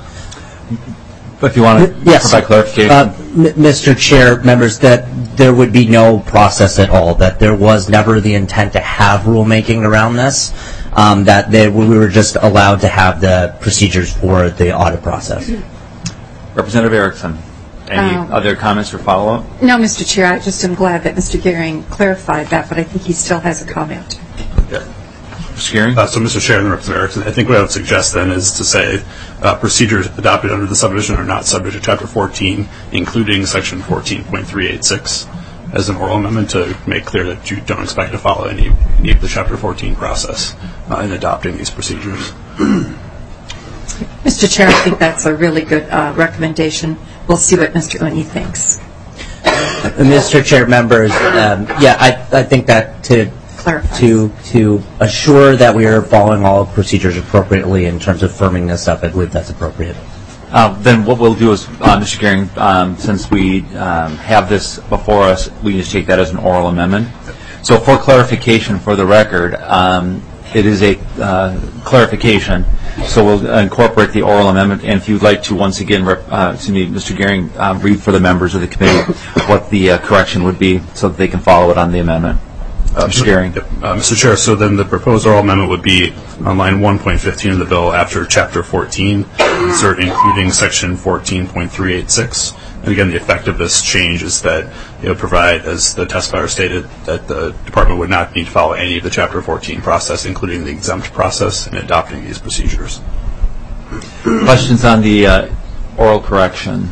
If you want to yes. provide clarification. Uh, M- Mister Chair, members, that there would be no process at all, that there was never the intent to have rulemaking around this, um, that they, we were just allowed to have the procedures for the audit process. Representative Erickson, any Um, other comments or follow-up? No, Mister Chair, I just am glad that Mister Gehring clarified that, but I think he still has a comment. Yeah. Mister Gehring? Uh, so, Mister Chair and Representative Erickson, I think what I would suggest then is to say uh, procedures adopted under the subdivision are not subject to Chapter fourteen, including Section fourteen point three eighty-six, as an oral amendment to make clear that you don't expect to follow any, any of the Chapter fourteen process uh, in adopting these procedures. Mister Chair, I think that's a really good uh, recommendation. We'll see what Mister Uni thinks. Mister Chair, members, um, yeah, I, I think that to to to assure that we are following all procedures appropriately in terms of firming this up, I believe that's appropriate. Uh, then what we'll do is, uh, Mister Gehring, um, since we um, have this before us, we just take that as an oral amendment. So for clarification for the record, um, it is a uh, clarification. So we'll incorporate the oral amendment, and if you'd like to once again, rep, uh, excuse me, Mister Gehring, uh, read for the members of the committee what the uh, correction would be so that they can follow it on the amendment. Uh, Mister Gehring. Uh, Mister Chair, so then the proposed oral amendment would be on line one point fifteen of the bill after Chapter fourteen, insert including Section fourteen point three eighty-six. And again, the effect of this change is that it would provide, as the testifier stated, that the department would not need to follow any of the Chapter fourteen process, including the exempt process, in adopting these procedures. Questions on the uh, oral correction?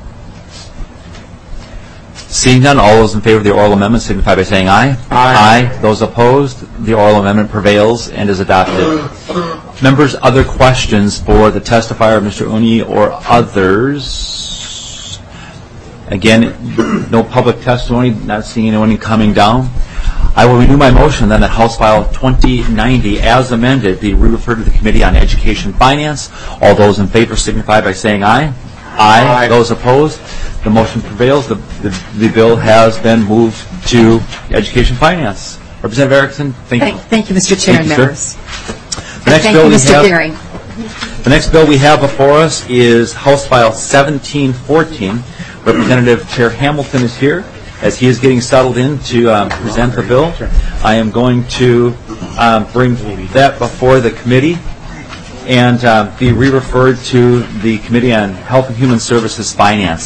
Seeing none, all those in favor of the oral amendment signify by saying aye. Aye. Aye. Those opposed, the oral amendment prevails and is adopted. Members, other questions for the testifier, Mister Uni, or others? Again, no public testimony, not seeing anyone coming down. I will renew my motion then that House File twenty ninety, as amended, be re-referred to the Committee on Education and Finance. All those in favor signify by saying aye. Aye. Aye. Those opposed, the motion prevails. The, the, the bill has been moved to Education and Finance. Representative Erickson, thank, Thank, you. thank you, Mister Chair Thank and you, members. The next thank bill you, we Mister have, Gehring. The next bill we have before us is House File seventeen fourteen. Representative Chair Hamilton is here. As he is getting settled in to um, present the bill, I am going to um, bring that before the committee and uh, be re-referred to the Committee on Health and Human Services Finance.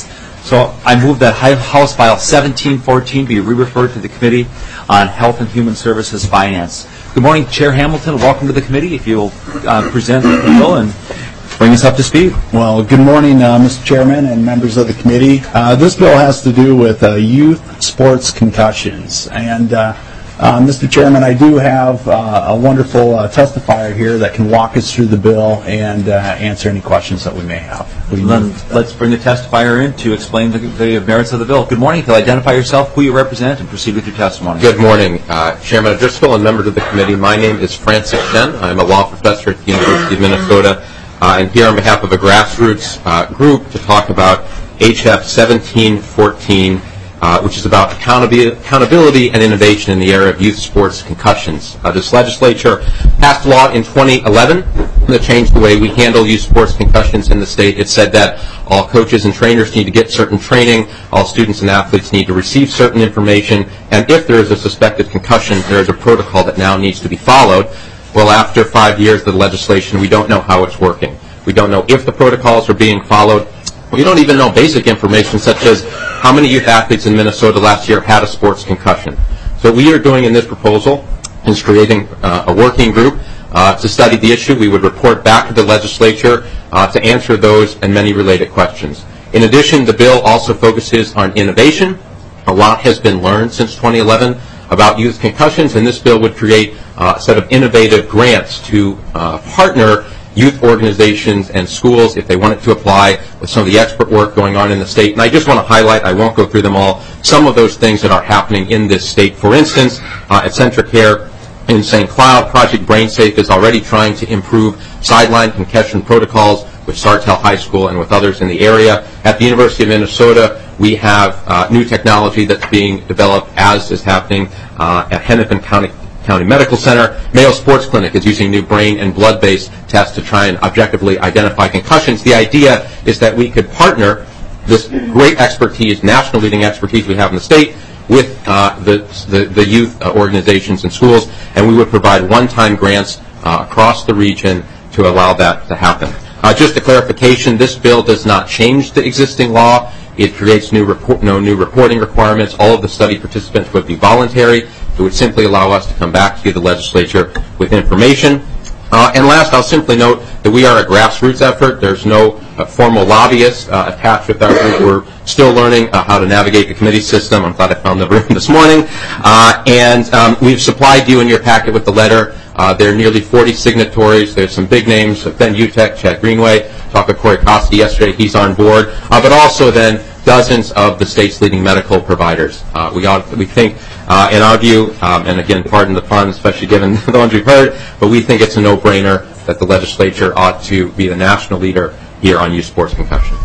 So I move that House File seventeen fourteen be re-referred to the Committee on Health and Human Services Finance. Good morning, Chair Hamilton. Welcome to the committee. If you'll uh, present the bill and bring us up to speed. Well, good morning, uh, Mister Chairman and members of the committee. Uh, this bill has to do with uh, youth sports concussions. And, uh, uh, Mister Chairman, I do have uh, a wonderful uh, testifier here that can walk us through the bill and uh, answer any questions that we may have. We then let's bring the testifier in to explain the, the merits of the bill. Good morning. If you'll identify yourself, who you represent, and proceed with your testimony. Good morning, uh, Chairman Driscoll and members of the committee. My name is Francis Shen. I'm a law professor at the University of Minnesota. Uh, and here on behalf of a grassroots uh, group to talk about H F seventeen fourteen, uh, which is about accountability, accountability and innovation in the area of youth sports concussions. Uh, this legislature passed a law in twenty eleven that changed the way we handle youth sports concussions in the state. It said that all coaches and trainers need to get certain training, all students and athletes need to receive certain information, and if there is a suspected concussion, there is a protocol that now needs to be followed. Well, after five years of the legislation, we don't know how it's working. We don't know if the protocols are being followed. We don't even know basic information such as how many youth athletes in Minnesota last year had a sports concussion. So what we are doing in this proposal is creating uh, a working group uh, to study the issue. We would report back to the legislature uh, to answer those and many related questions. In addition, the bill also focuses on innovation. A lot has been learned since twenty eleven about youth concussions, and this bill would create uh, a set of innovative grants to uh, partner youth organizations and schools if they wanted to apply with some of the expert work going on in the state. And I just want to highlight, I won't go through them all, some of those things that are happening in this state. For instance, uh, at CentraCare in Saint Cloud, Project BrainSafe is already trying to improve sideline concussion protocols with Sartell High School and with others in the area. At the University of Minnesota, we have uh, new technology that's being developed, as is happening uh, at Hennepin County County Medical Center. Mayo Sports Clinic is using new brain and blood-based tests to try and objectively identify concussions. The idea is that we could partner this great expertise, national leading expertise we have in the state, with uh, the, the, the youth uh, organizations and schools, and we would provide one-time grants uh, across the region to allow that to happen. Uh, just a clarification, this bill does not change the existing law. It creates new report, no new reporting requirements. All of the study participants would be voluntary. It would simply allow us to come back to the legislature with information. Uh, and last, I'll simply note that we are a grassroots effort. There's no uh, formal lobbyists uh, attached with our group. We're still learning uh, how to navigate the committee system. I'm glad I found the room this morning. Uh, and um, we've supplied you in your packet with the letter. Uh, there are nearly forty signatories. There's some big names, Ben Utek, Chad Greenway, talked with Corey Koski yesterday. He's on board. Uh, but also then dozens of the state's leading medical providers. Uh, we, ought, we think, uh, in our view, um, and again, pardon the pun, especially given the ones we've heard, but we think it's a no-brainer that the legislature ought to be the national leader here on youth sports concussions.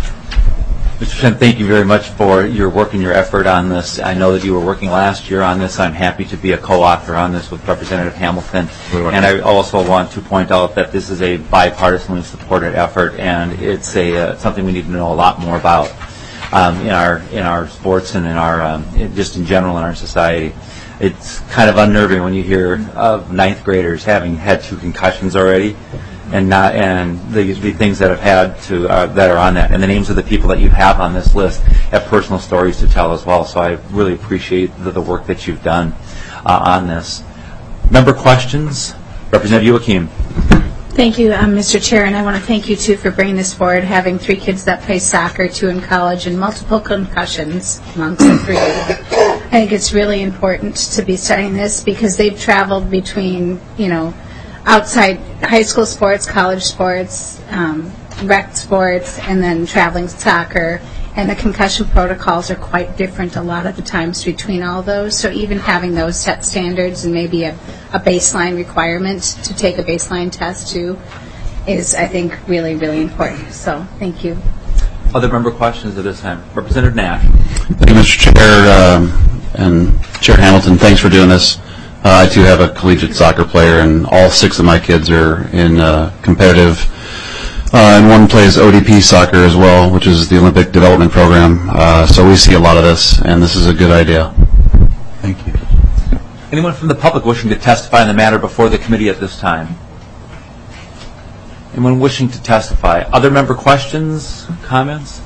Mister Shen, thank you very much for your work and your effort on this. I know that you were working last year on this. I'm happy to be a co-author on this with Representative Hamilton. And I also want to point out that this is a bipartisanly supported effort, and it's a uh, something we need to know a lot more about um, in our in our sports and in our um, just in general in our society. It's kind of unnerving when you hear of ninth graders having had two concussions already, and not and the, the things that have had to uh, that are on that, and the names of the people that you have on this list have personal stories to tell as well. So I really appreciate the, the work that you've done uh, on this. Member questions, Representative Joachim. Thank you, um, Mister Chair, and I want to thank you too for bringing this forward. Having three kids that play soccer, two in college, and multiple concussions amongst the three. I think it's really important to be studying this because they've traveled between, you know, outside high school sports, college sports, um, rec sports, and then traveling soccer. And the concussion protocols are quite different a lot of the times between all those. So even having those set standards and maybe a, a baseline requirement to take a baseline test too is, I think, really, really important. So thank you. Other member questions at this time? Representative Nash. Thank you, Mister Chair, um, and Chair Hamilton. Thanks for doing this. Uh, I too have a collegiate soccer player, and all six of my kids are in uh, competitive. Uh, and one plays O D P soccer as well, which is the Olympic Development Program. Uh, so we see a lot of this, and this is a good idea. Thank you. Anyone from the public wishing to testify on the matter before the committee at this time? Anyone wishing to testify? Other member questions, comments?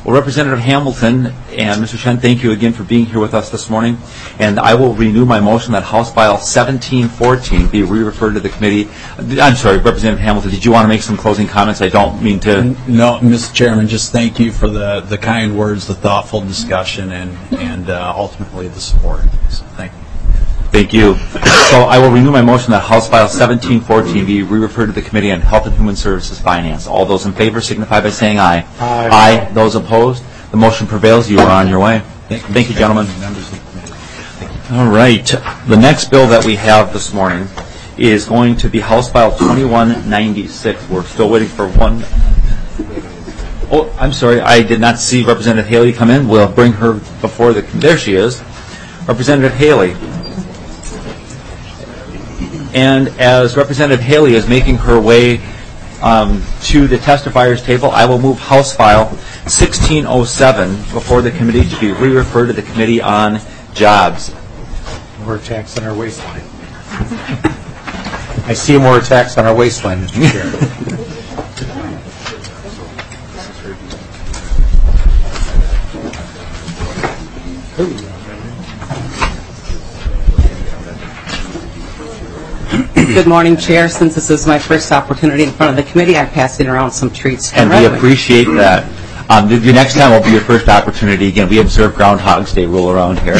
Well, Representative Hamilton and Mister Shen, thank you again for being here with us this morning. And I will renew my motion that House File seventeen fourteen be re-referred to the committee. I'm sorry, Representative Hamilton, did you want to make some closing comments? I don't mean to... No, Mister Chairman, just thank you for the, the kind words, the thoughtful discussion, and, and uh, ultimately the support. So thank you. Thank you. So I will renew my motion that House File seventeen fourteen be re-referred to the Committee on Health and Human Services Finance. All those in favor signify by saying aye. Aye. Aye. Those opposed? The motion prevails. You are on your way. Thank you, Thank you, gentlemen. Members of the committee. All right. The next bill that we have this morning is going to be House File twenty-one ninety-six. We're still waiting for one. Oh, I'm sorry. I did not see Representative Haley come in. We'll bring her before the... There she is. Representative Haley. And as Representative Haley is making her way um, to the testifiers table, I will move House File sixteen oh seven before the committee to be re-referred to the Committee on Jobs. More attacks on our waistline. I see more attacks on our waistline, Mister Chair. Good morning, Chair. Since this is my first opportunity in front of the committee, I'm passing around some treats. And we appreciate that. Um, the, the next time will be your first opportunity. Again, we observe Groundhog's Day rule around here.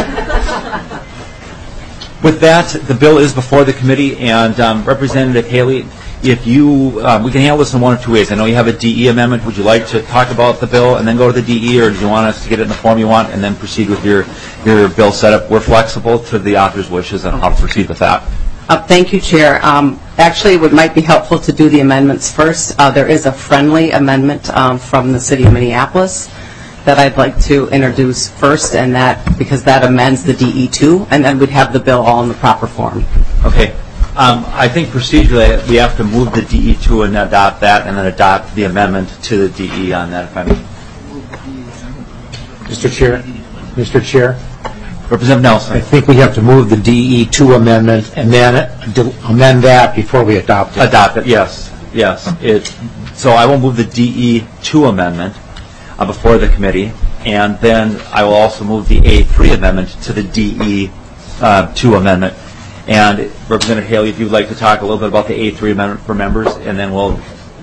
With that, the bill is before the committee, and um, Representative Haley, if you, um, we can handle this in one of two ways. I know you have a D E amendment. Would you like to talk about the bill and then go to the D E, or do you want us to get it in the form you want and then proceed with your, your bill setup? We're flexible to the author's wishes on how to proceed with that. Uh, thank you, Chair. Um, actually, it might be helpful to do the amendments first. Uh, there is a friendly amendment um, from the City of Minneapolis that I'd like to introduce first, and that because that amends the D E two, and then we'd have the bill all in the proper form. Okay. Um, I think procedurally we have to move the D E two and adopt that, and then adopt the amendment to the D E on that. If I may. Mister Chair, Mister Chair. Representative Nelson. I think we have to move the D E two amendment and then amend that before we adopt it. Adopt it, yes. Yes. It, so I will move the D E two amendment uh, before the committee, and then I will also move the A three amendment to the D E two uh, amendment. And Representative Haley, if you'd like to talk a little bit about the A three amendment for members, and then we'll...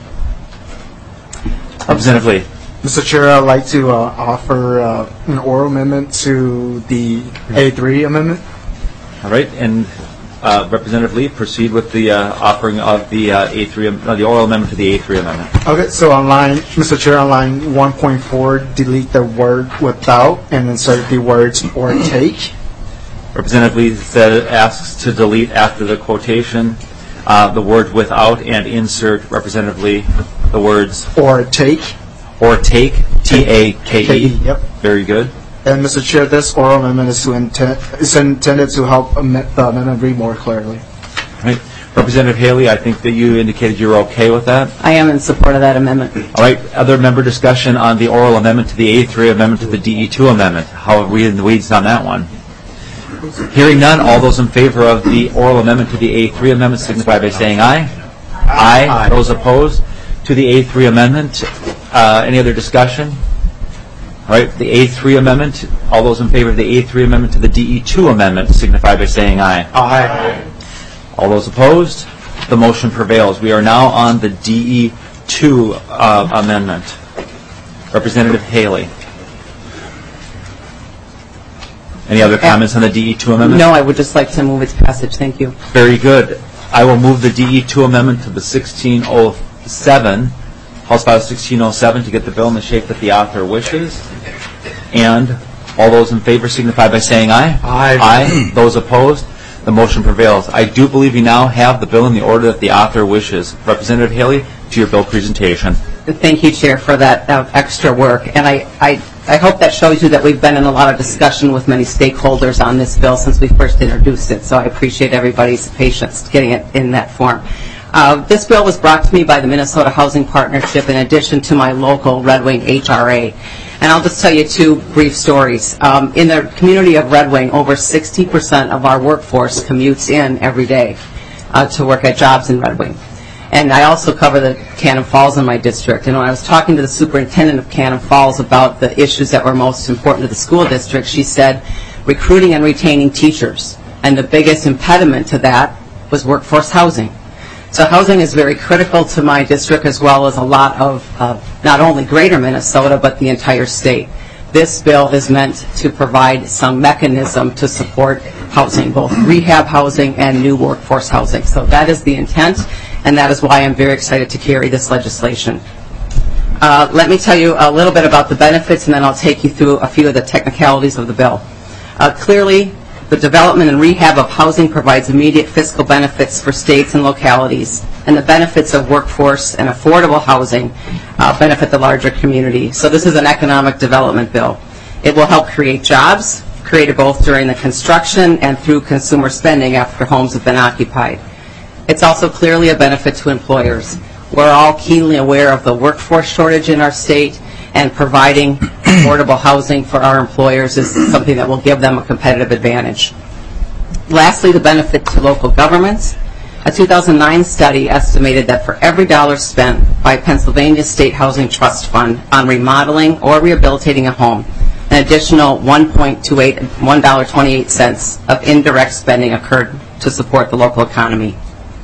Representative Lee. Mister Chair, I'd like to uh, offer uh, an oral amendment to the A three amendment. All right, and uh, Representative Lee, proceed with the uh, offering of the uh, A three, uh, the oral amendment to the A three amendment. Okay, so on line, Mister Chair, on line one point four, delete the word without and insert the words or take. Representative Lee said, asks to delete after the quotation uh, the word without and insert, Representative Lee, the words or take. Or take, T A K E. Yep. Very good. And Mister Chair, this oral amendment is, to intent, is intended to help amend, the amendment read more clearly. All right. Representative Haley, I think that you indicated you're okay with that. I am in support of that amendment. All right. Other member discussion on the oral amendment to the A three amendment to the D E two amendment. How are we in the weeds on that one? Hearing none, all those in favor of the oral amendment to the A three amendment signify by saying aye. Aye. Aye. Those opposed to the A three amendment, uh, any other discussion? All right, the A three amendment, all those in favor of the A three amendment to the D E two amendment signify by saying aye. Aye. All those opposed, the motion prevails. We are now on the D E two uh, amendment. Representative Haley. Any other comments on the D E two amendment? No, I would just like to move its passage. Thank you. Very good. I will move the D E two amendment to the sixteen oh seven, House File sixteen oh seven, to get the bill in the shape that the author wishes. And all those in favor signify by saying aye. Aye. Aye. Those opposed, the motion prevails. I do believe we now have the bill in the order that the author wishes. Representative Haley, to your bill presentation. Thank you, Chair, for that uh, extra work. And I, I, I hope that shows you that we've been in a lot of discussion with many stakeholders on this bill since we first introduced it. So I appreciate everybody's patience getting it in that form. Uh, this bill was brought to me by the Minnesota Housing Partnership in addition to my local Red Wing H R A. And I'll just tell you two brief stories. Um, in the community of Red Wing, over sixty percent of our workforce commutes in every day uh, to work at jobs in Red Wing. And I also cover the Cannon Falls in my district. And when I was talking to the superintendent of Cannon Falls about the issues that were most important to the school district, she said recruiting and retaining teachers. And the biggest impediment to that was workforce housing. So housing is very critical to my district, as well as a lot of uh, not only greater Minnesota, but the entire state. This bill is meant to provide some mechanism to support housing, both rehab housing and new workforce housing. So that is the intent, and that is why I'm very excited to carry this legislation. Uh, let me tell you a little bit about the benefits, and then I'll take you through a few of the technicalities of the bill. Uh, clearly, the development and rehab of housing provides immediate fiscal benefits for states and localities, and the benefits of workforce and affordable housing uh, benefit the larger community. So this is an economic development bill. It will help create jobs, created both during the construction and through consumer spending after homes have been occupied. It's also clearly a benefit to employers. We're all keenly aware of the workforce shortage in our state, and providing affordable housing for our employers is something that will give them a competitive advantage. Lastly, the benefit to local governments. A two thousand nine study estimated that for every dollar spent by Pennsylvania State Housing Trust Fund on remodeling or rehabilitating a home, an additional one point two eight, one dollar and twenty-eight cents of indirect spending occurred to support the local economy.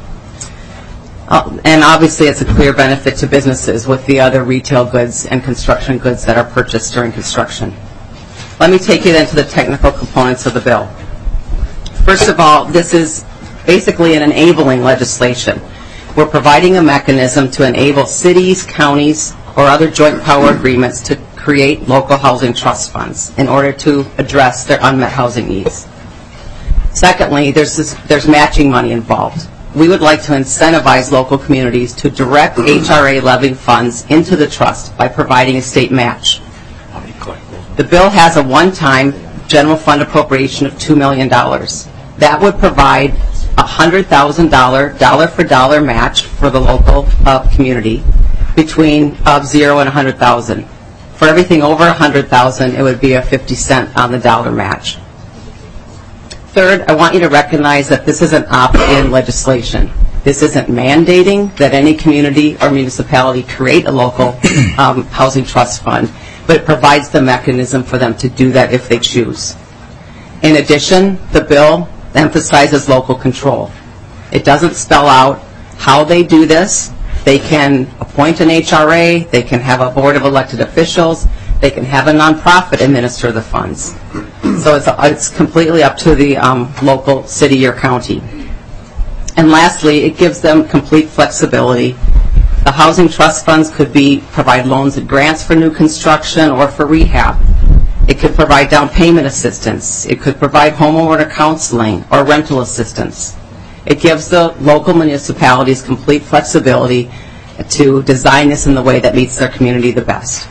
Uh, and obviously it's a clear benefit to businesses with the other retail goods and construction goods that are purchased during construction. Let me take you then to the technical components of the bill. First of all, this is basically an enabling legislation. We're providing a mechanism to enable cities, counties, or other joint power agreements to create local housing trust funds in order to address their unmet housing needs. Secondly, there's, this, there's matching money involved. We would like to incentivize local communities to direct H R A levy funds into the trust by providing a state match. The bill has a one-time general fund appropriation of two million dollars. That would provide a one hundred thousand dollars dollar-for-dollar match for the local uh, community between uh, zero and one hundred thousand dollars. For everything over one hundred thousand dollars, it would be a fifty cent on the dollar match. Third, I want you to recognize that this is an opt-in legislation. This isn't mandating that any community or municipality create a local um, housing trust fund, but it provides the mechanism for them to do that if they choose. In addition, the bill emphasizes local control. It doesn't spell out how they do this. They can appoint an H R A, they can have a board of elected officials, they can have a nonprofit administer the funds. So it's, it's completely up to the um, local city or county. And lastly, it gives them complete flexibility. The housing trust funds could be provide loans and grants for new construction or for rehab. It could provide down payment assistance. It could provide homeowner counseling or rental assistance. It gives the local municipalities complete flexibility to design this in the way that meets their community the best.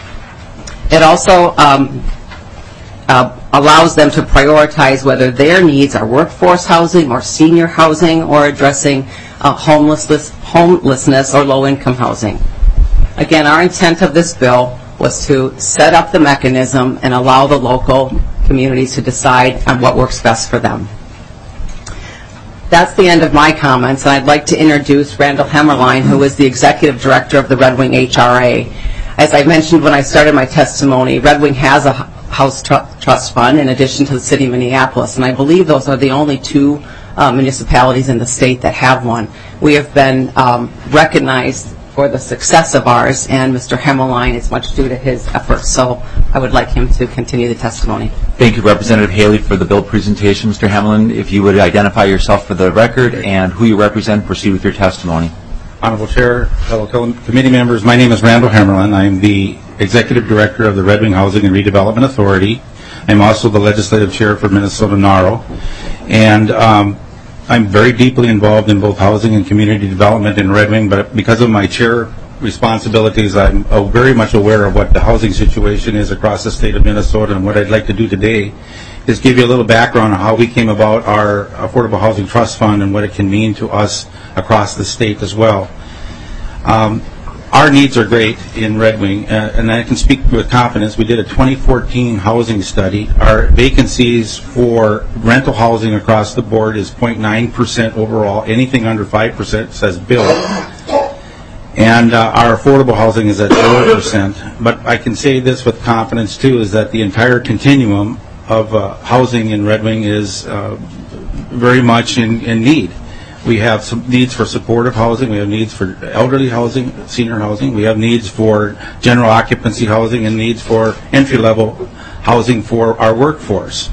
It also um, uh, allows them to prioritize whether their needs are workforce housing or senior housing or addressing uh, homelessness, homelessness or low-income housing. Again, our intent of this bill was to set up the mechanism and allow the local communities to decide on what works best for them. That's the end of my comments, and I'd like to introduce Randall Hemmerlein, who is the Executive Director of the Red Wing H R A. As I mentioned when I started my testimony, Red Wing has a house tr- trust fund in addition to the city of Minneapolis, and I believe those are the only two uh, municipalities in the state that have one. We have been um, recognized for the success of ours, and Mister Hemmerlein, it's much due to his efforts, so I would like him to continue the testimony. Thank you, Representative Haley, for the bill presentation. Mister Hemmerlein, if you would identify yourself for the record and who you represent, proceed with your testimony. Honorable Chair, fellow committee members, my name is Randall Hemmerlein. I am the Executive Director of the Red Wing Housing and Redevelopment Authority. I'm also the Legislative Chair for Minnesota NARO. And um, I'm very deeply involved in both housing and community development in Red Wing, but because of my chair responsibilities, I'm uh, very much aware of what the housing situation is across the state of Minnesota, and what I'd like to do today is give you a little background on how we came about our Affordable Housing Trust Fund and what it can mean to us across the state as well. Um, our needs are great in Red Wing, uh, and I can speak with confidence. We did a twenty fourteen housing study. Our vacancies for rental housing across the board is zero point nine percent overall. Anything under five percent says bill. And uh, our affordable housing is at zero percent. But I can say this with confidence, too, is that the entire continuum of uh, housing in Red Wing is uh, very much in, in need. We have some needs for supportive housing. We have needs for elderly housing, senior housing. We have needs for general occupancy housing and needs for entry-level housing for our workforce,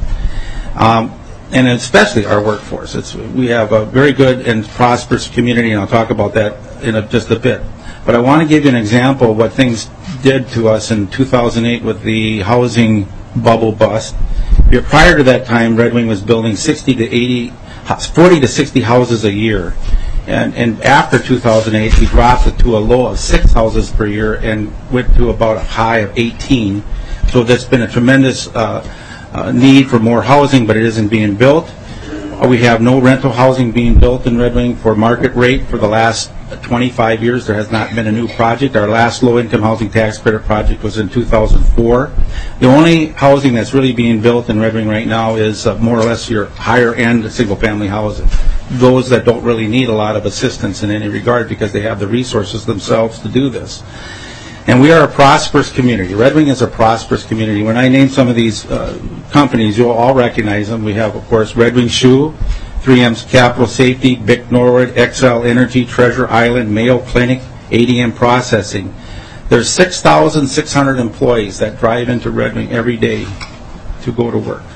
um, and especially our workforce. It's, we have a very good and prosperous community, and I'll talk about that in a, just a bit. But I want to give you an example of what things did to us in two thousand eight with the housing bubble bust. Prior to that time, Red Wing was building sixty to eighty forty to sixty houses a year, and, and after two thousand eight we dropped it to a low of six houses per year and went to about a high of eighteen. So there's been a tremendous uh, uh, need for more housing, but it isn't being built. We have no rental housing being built in Red Wing for market rate for the last twenty-five years. There has not been a new project. Our last low-income housing tax credit project was in two thousand four. The only housing that's really being built in Red Wing right now is uh, more or less your higher-end single-family housing, those that don't really need a lot of assistance in any regard because they have the resources themselves to do this. And we are a prosperous community. Red Wing is a prosperous community. When I name some of these uh, companies, you'll all recognize them. We have, of course, Red Wing Shoe, three M's Capital Safety, Bic Norwood, X L Energy, Treasure Island, Mayo Clinic, A D M Processing. There's six thousand six hundred employees that drive into Red Wing every day to go to work.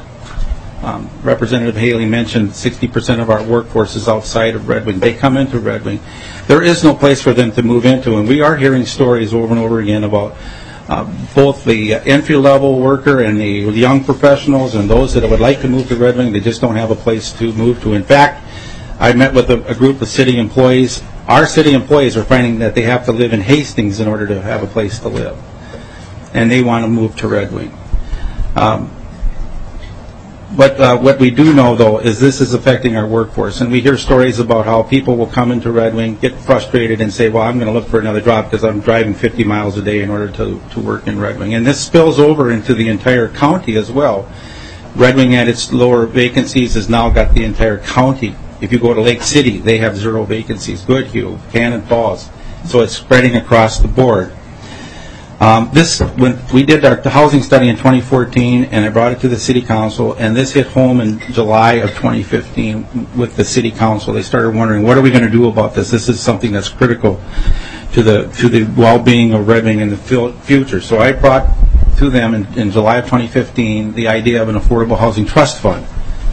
Um, Representative Haley mentioned sixty percent of our workforce is outside of Red Wing. They come into Red Wing. There is no place for them to move into, and we are hearing stories over and over again about uh, both the entry-level worker and the young professionals and those that would like to move to Red Wing. They just don't have a place to move to. In fact, I met with a, a group of city employees. Our city employees are finding that they have to live in Hastings in order to have a place to live, and they want to move to Red Wing. Um, But uh, what we do know, though, is this is affecting our workforce. And we hear stories about how people will come into Red Wing, get frustrated, and say, well, I'm going to look for another job because I'm driving fifty miles a day in order to, to work in Red Wing. And this spills over into the entire county as well. Red Wing, at its lower vacancies, has now got the entire county. If you go to Lake City, they have zero vacancies. Goodhue, Cannon Falls. So it's spreading across the board. Um, this, when we did our housing study in twenty fourteen, and I brought it to the City Council, and this hit home in July of twenty fifteen with the City Council. They started wondering, what are we going to do about this? This is something that's critical to the to the well-being of Red Wing in the future. So I brought to them in, in July of twenty fifteen the idea of an affordable housing trust fund,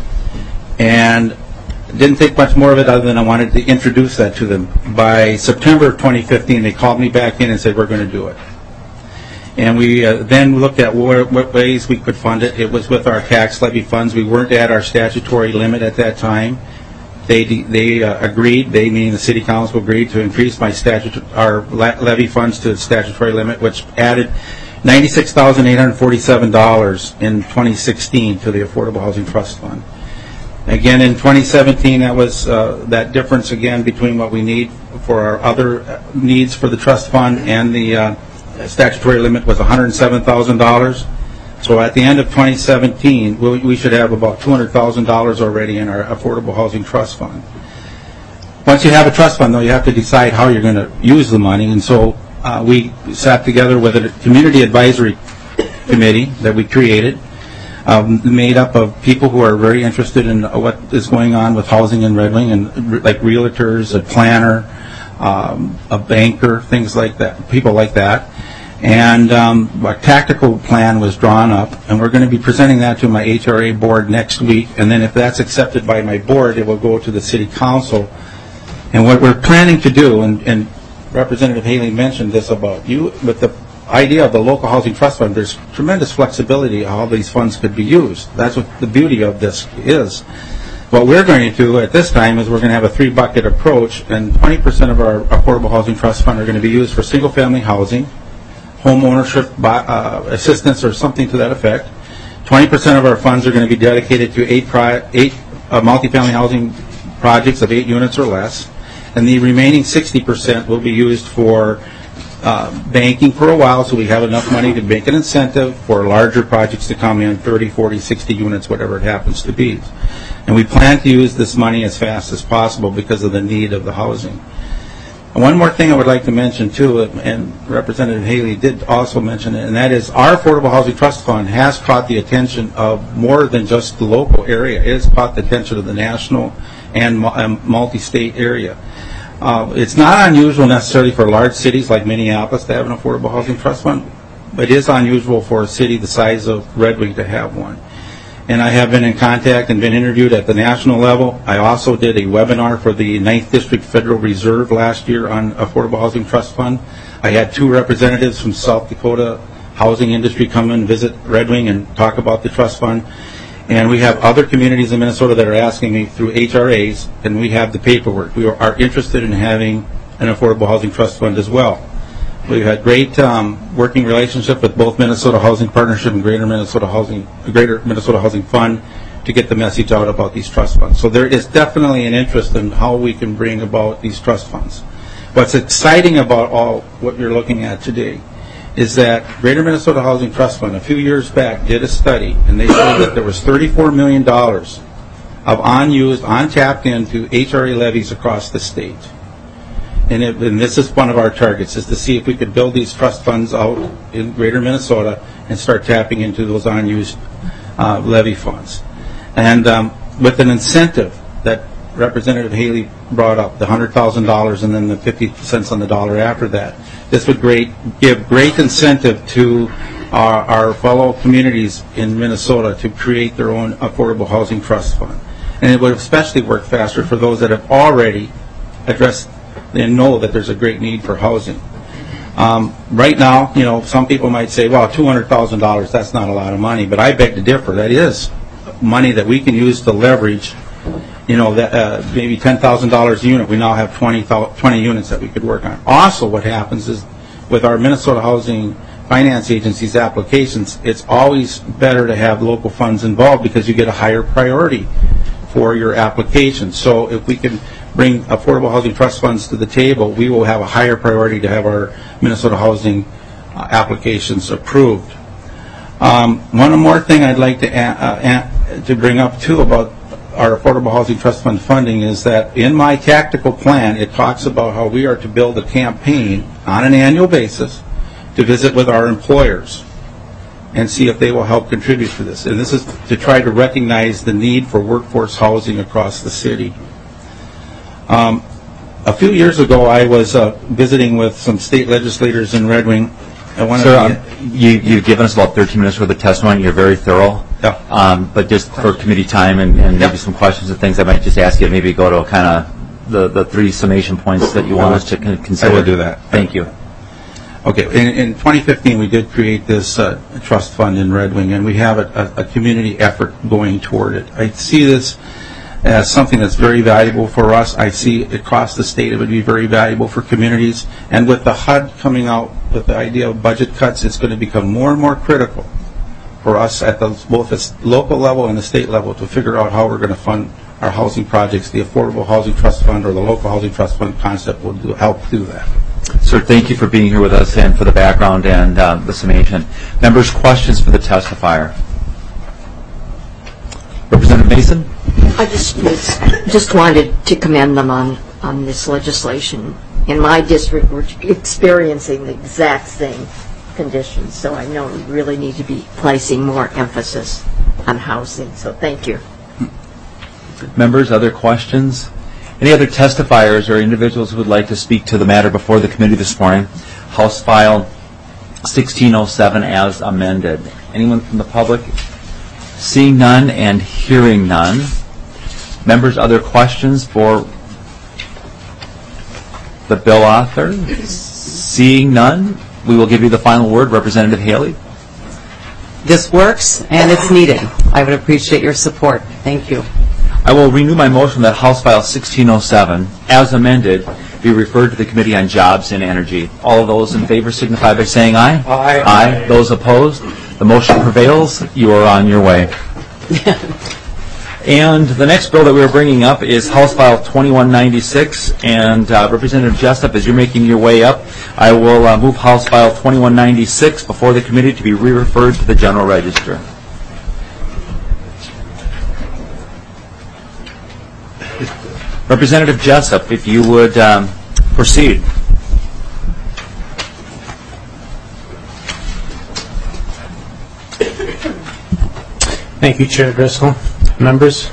and didn't think much more of it other than I wanted to introduce that to them. By September of twenty fifteen, they called me back in and said, we're going to do it. And we uh, then looked at where, what ways we could fund it. It was with our tax levy funds. We weren't at our statutory limit at that time. They they uh, agreed, they meaning the City Council agreed to increase my statute, our levy funds to the statutory limit, which added ninety-six thousand eight hundred forty-seven dollars in twenty sixteen to the Affordable Housing Trust Fund. Again, in twenty seventeen, that was uh, that difference again between what we need for our other needs for the trust fund and the uh, statutory limit was one hundred seven thousand dollars. So at the end of twenty seventeen, we, we should have about two hundred thousand dollars already in our Affordable Housing Trust Fund. Once you have a trust fund, though, you have to decide how you're going to use the money. And so uh, we sat together with a community advisory committee that we created, um, made up of people who are very interested in what is going on with housing in Red Wing, and like realtors, a planner, um, a banker, things like that, people like that. And um, a tactical plan was drawn up, and we're going to be presenting that to my H R A board next week. And then if that's accepted by my board, it will go to the City Council. And what we're planning to do, and, and Representative Haley mentioned this about you, with the idea of the local housing trust fund, there's tremendous flexibility of how these funds could be used. That's what the beauty of this is. What we're going to do at this time is we're going to have a three-bucket approach, and twenty percent of our Affordable Housing Trust Fund are going to be used for single-family housing, home ownership uh, assistance or something to that effect. twenty percent of our funds are going to be dedicated to eight, pri eight uh, multifamily housing projects of eight units or less. And the remaining sixty percent will be used for uh, banking for a while, so we have enough money to make an incentive for larger projects to come in, thirty, forty, sixty units, whatever it happens to be. And we plan to use this money as fast as possible because of the need of the housing. And one more thing I would like to mention too, and Representative Haley did also mention it, and that is our Affordable Housing Trust Fund has caught the attention of more than just the local area. It has caught the attention of the national and multi-state area. Uh, it's not unusual necessarily for large cities like Minneapolis to have an Affordable Housing Trust Fund, but it is unusual for a city the size of Red Wing to have one. And I have been in contact and been interviewed at the national level. I also did a webinar for the ninth District Federal Reserve last year on Affordable Housing Trust Fund. I had two representatives from South Dakota housing industry come and visit Red Wing and talk about the trust fund. And we have other communities in Minnesota that are asking me through H R As, and we have the paperwork. We are interested in having an Affordable Housing Trust Fund as well. We've had great um, working relationship with both Minnesota Housing Partnership and Greater Minnesota Housing, Greater Minnesota Housing Fund to get the message out about these trust funds. So there is definitely an interest in how we can bring about these trust funds. What's exciting about all what you're looking at today is that Greater Minnesota Housing Trust Fund a few years back did a study, and they showed that there was thirty-four million dollars of unused, untapped into H R A levies across the state. And, it, and this is one of our targets, is to see if we could build these trust funds out in Greater Minnesota and start tapping into those unused uh, levy funds. And um, with an incentive that Representative Haley brought up, the one hundred thousand dollars and then the fifty cents on the dollar after that, this would great, give great incentive to our, our fellow communities in Minnesota to create their own Affordable Housing Trust Fund. And it would especially work faster for those that have already addressed and know that there's a great need for housing. Um, right now, you know, some people might say, well, two hundred thousand dollars, that's not a lot of money, but I beg to differ. That is money that we can use to leverage, you know, that, uh, maybe ten thousand dollars a unit. We now have twenty, twenty units that we could work on. Also, what happens is with our Minnesota Housing Finance Agency's applications, it's always better to have local funds involved because you get a higher priority for your application. So if we can bring Affordable Housing Trust Funds to the table, we will have a higher priority to have our Minnesota housing uh, applications approved. Um, one more thing I'd like to uh, to bring up too about our Affordable Housing Trust Fund funding is that in my tactical plan, it talks about how we are to build a campaign on an annual basis to visit with our employers and see if they will help contribute to this. And this is to try to recognize the need for workforce housing across the city. Um, a few years ago, I was uh, visiting with some state legislators in Red Wing. Sir, um, you, you've given us about thirteen minutes worth of testimony. You're very thorough. Yeah. Um, but just for committee time and, and yep. maybe some questions and things, I might just ask you to maybe go to kind of the, the three summation points that you want us to con- consider. I will do that. Thank you. Okay. In, in twenty fifteen, we did create this uh, trust fund in Red Wing, and we have a, a, a community effort going toward it. I see this as something that's very valuable for us. I see across the state it would be very valuable for communities. And with the H U D coming out with the idea of budget cuts, it's going to become more and more critical for us at the, both the local level and the state level to figure out how we're going to fund our housing projects. The Affordable Housing Trust Fund or the Local Housing Trust Fund concept will do, help do that. Sir, thank you for being here with us and for the background and uh, the summation. Members, questions for the testifier? Representative Mason? I just was, just wanted to commend them on, on this legislation. In my district, we're experiencing the exact same conditions, so I know we really need to be placing more emphasis on housing. So thank you. Members, other questions? Any other testifiers or individuals who would like to speak to the matter before the committee this morning? House File sixteen oh seven as amended. Anyone from the public? Seeing none and hearing none. Members, other questions for the bill author? Seeing none, we will give you the final word. Representative Haley. This works and it's needed. I would appreciate your support. Thank you. I will renew my motion that House File sixteen oh seven, as amended, be referred to the Committee on Jobs and Energy. All of those in favor signify by saying aye. Aye. Aye. Those opposed? The motion prevails. You are on your way. And the next bill that we're bringing up is House File twenty-one ninety-six. And uh, Representative Jessup, as you're making your way up, I will uh, move House File twenty-one ninety-six before the committee to be re-referred to the General Register. Representative Jessup, if you would um, proceed. Thank you, Chair Driscoll. Members.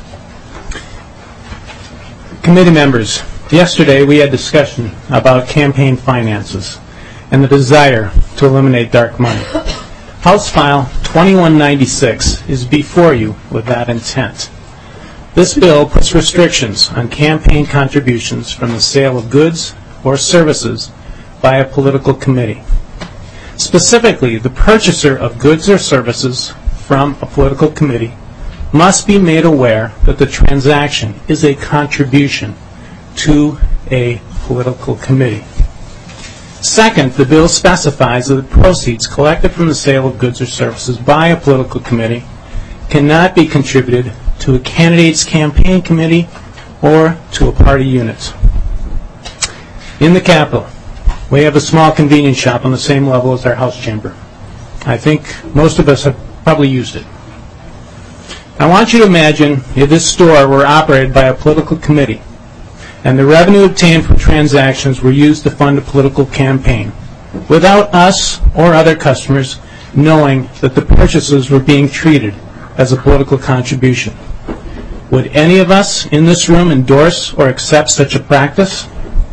Committee members, yesterday we had discussion about campaign finances and the desire to eliminate dark money. House File twenty-one ninety-six is before you with that intent. This bill puts restrictions on campaign contributions from the sale of goods or services by a political committee. Specifically, the purchaser of goods or services from a political committee must be made aware that the transaction is a contribution to a political committee. Second, the bill specifies that the proceeds collected from the sale of goods or services by a political committee cannot be contributed to a candidate's campaign committee or to a party unit. In the Capitol, we have a small convenience shop on the same level as our House chamber. I think most of us have probably used it. I want you to imagine if this store were operated by a political committee and the revenue obtained from transactions were used to fund a political campaign without us or other customers knowing that the purchases were being treated as a political contribution. Would any of us in this room endorse or accept such a practice?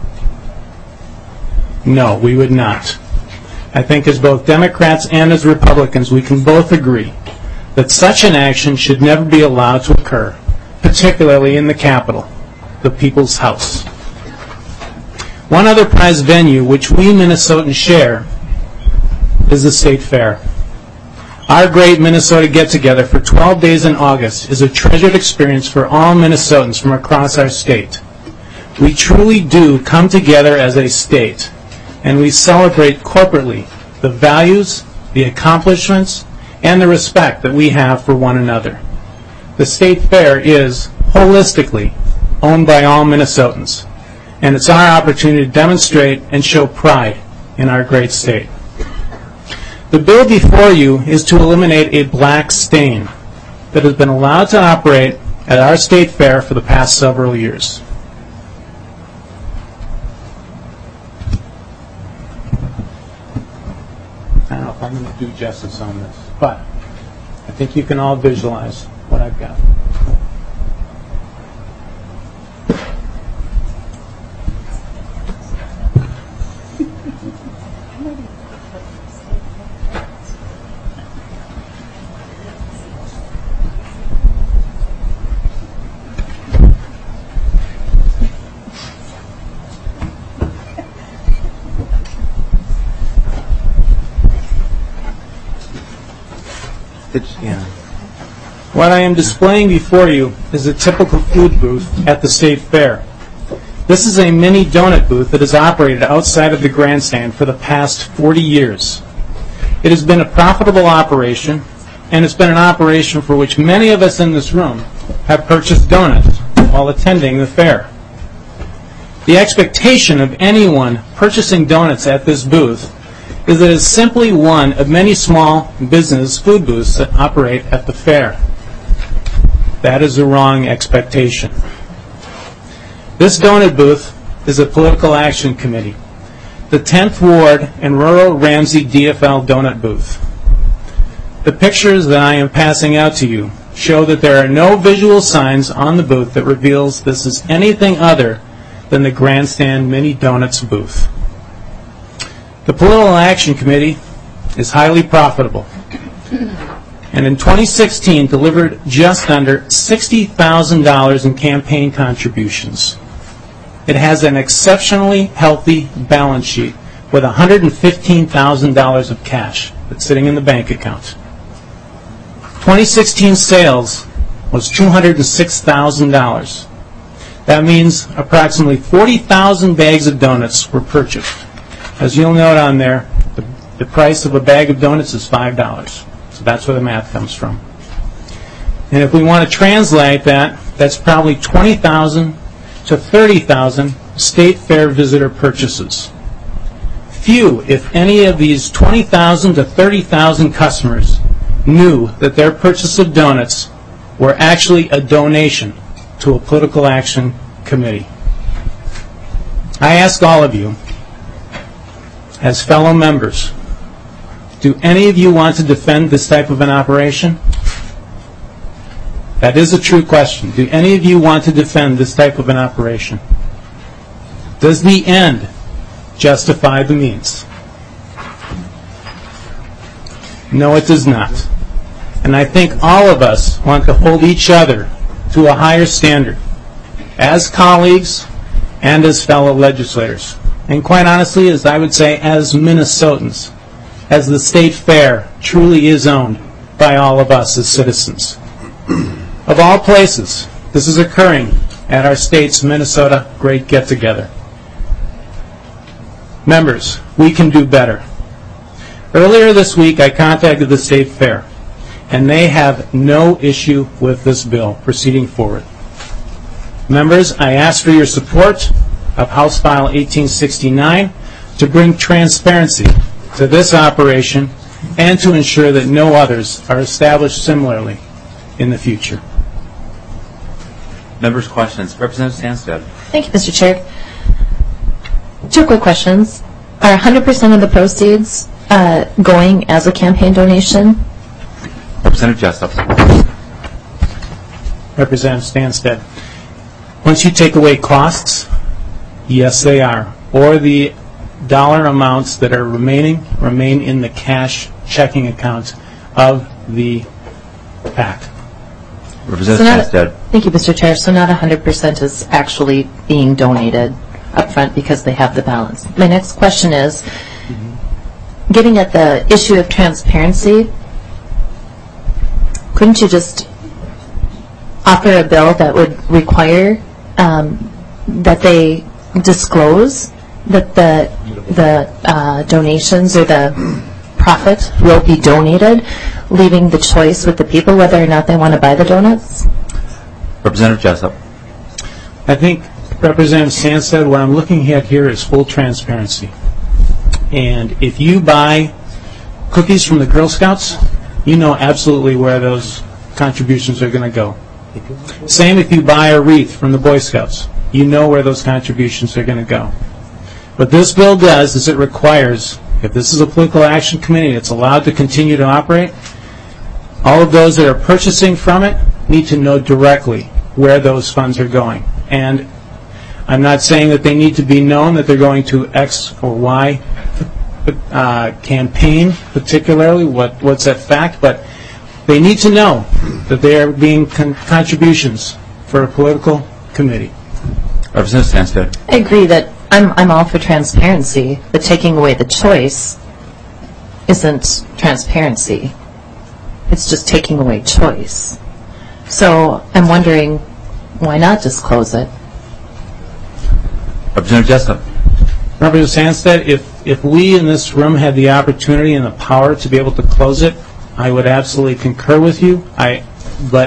No, we would not. I think as both Democrats and as Republicans, we can both agree that such an action should never be allowed to occur, particularly in the Capitol, the People's House. One other prized venue which we Minnesotans share is the State Fair. Our great Minnesota get-together for twelve days in August is a treasured experience for all Minnesotans from across our state. We truly do come together as a state, and we celebrate corporately the values, the accomplishments, and the respect that we have for one another. The State Fair is, holistically, owned by all Minnesotans, and it's our opportunity to demonstrate and show pride in our great state. The bill before you is to eliminate a black stain that has been allowed to operate at our State Fair for the past several years. I don't know if I'm going to do justice on this, but I think you can all visualize what I've got. It's, yeah. What I am displaying before you is a typical food booth at the State Fair. This is a mini donut booth that has operated outside of the grandstand for the past forty years. It has been a profitable operation, and it's been an operation for which many of us in this room have purchased donuts while attending the fair. The expectation of anyone purchasing donuts at this booth is that it's simply one of many small business food booths that operate at the fair. That is the wrong expectation. This donut booth is a political action committee, the tenth Ward and Rural Ramsey D F L donut booth. The pictures that I am passing out to you show that there are no visual signs on the booth that reveals this is anything other than the Grandstand Mini Donuts booth. The Political Action Committee is highly profitable, and in twenty sixteen delivered just under sixty thousand dollars in campaign contributions. It has an exceptionally healthy balance sheet with one hundred fifteen thousand dollars of cash that's sitting in the bank account. twenty sixteen sales was two hundred six thousand dollars. That means approximately forty thousand bags of donuts were purchased. As you'll note on there, the, the price of a bag of donuts is five dollars. So that's where the math comes from. And if we want to translate that that's probably twenty thousand to thirty thousand state fair visitor purchases. Few, if any, of these twenty thousand to thirty thousand customers knew that their purchase of donuts were actually a donation to a political action committee. I ask all of you, as fellow members, do any of you want to defend this type of an operation? That is a true question. Do any of you want to defend this type of an operation? Does the end justify the means? No, it does not. And I think all of us want to hold each other to a higher standard as colleagues and as fellow legislators. And quite honestly, as I would say, as Minnesotans, as the state fair truly is owned by all of us as citizens. Of all places, this is occurring at our state's Minnesota Great Get-Together. Members, we can do better. Earlier this week, I contacted the State Fair, and they have no issue with this bill proceeding forward. Members, I ask for your support of House File eighteen sixty-nine to bring transparency to this operation and to ensure that no others are established similarly in the future. Members' questions. Representative Sandsted. Thank you, Mister Chair. Two quick questions. Are one hundred percent of the proceeds uh, going as a campaign donation? Representative Jessup. Representative Stanstead. Once you take away costs, yes, they are. Or the dollar amounts that are remaining remain in the cash checking account of the PAC. Representative So not, thank you, Mister Chair. So not one hundred percent is actually being donated up front because they have the balance. My next question is, mm-hmm. getting at the issue of transparency, couldn't you just offer a bill that would require um, that they disclose that the the uh, donations or the profit will be donated, leaving the choice with the people whether or not they want to buy the donuts? Representative Jessup. I think Representative Sandsted, what I'm looking at here is full transparency. And if you buy cookies from the Girl Scouts, you know absolutely where those contributions are going to go. Same if you buy a wreath from the Boy Scouts. You know where those contributions are going to go. What this bill does is it requires, if this is a political action committee that's allowed to continue to operate, all of those that are purchasing from it need to know directly where those funds are going. And I'm not saying that they need to be known that they're going to X or Y uh, campaign, particularly, what, what's that fact, but they need to know that they are being con- contributions for a political committee. Representative Sandsted. I agree that I'm, I'm all for transparency, but taking away the choice isn't transparency. It's just taking away choice. So I'm wondering, why not disclose it? Representative Jessup. Representative Sandsted, if, if we in this room had the opportunity and the power to be able to close it, I would absolutely concur with you. I, but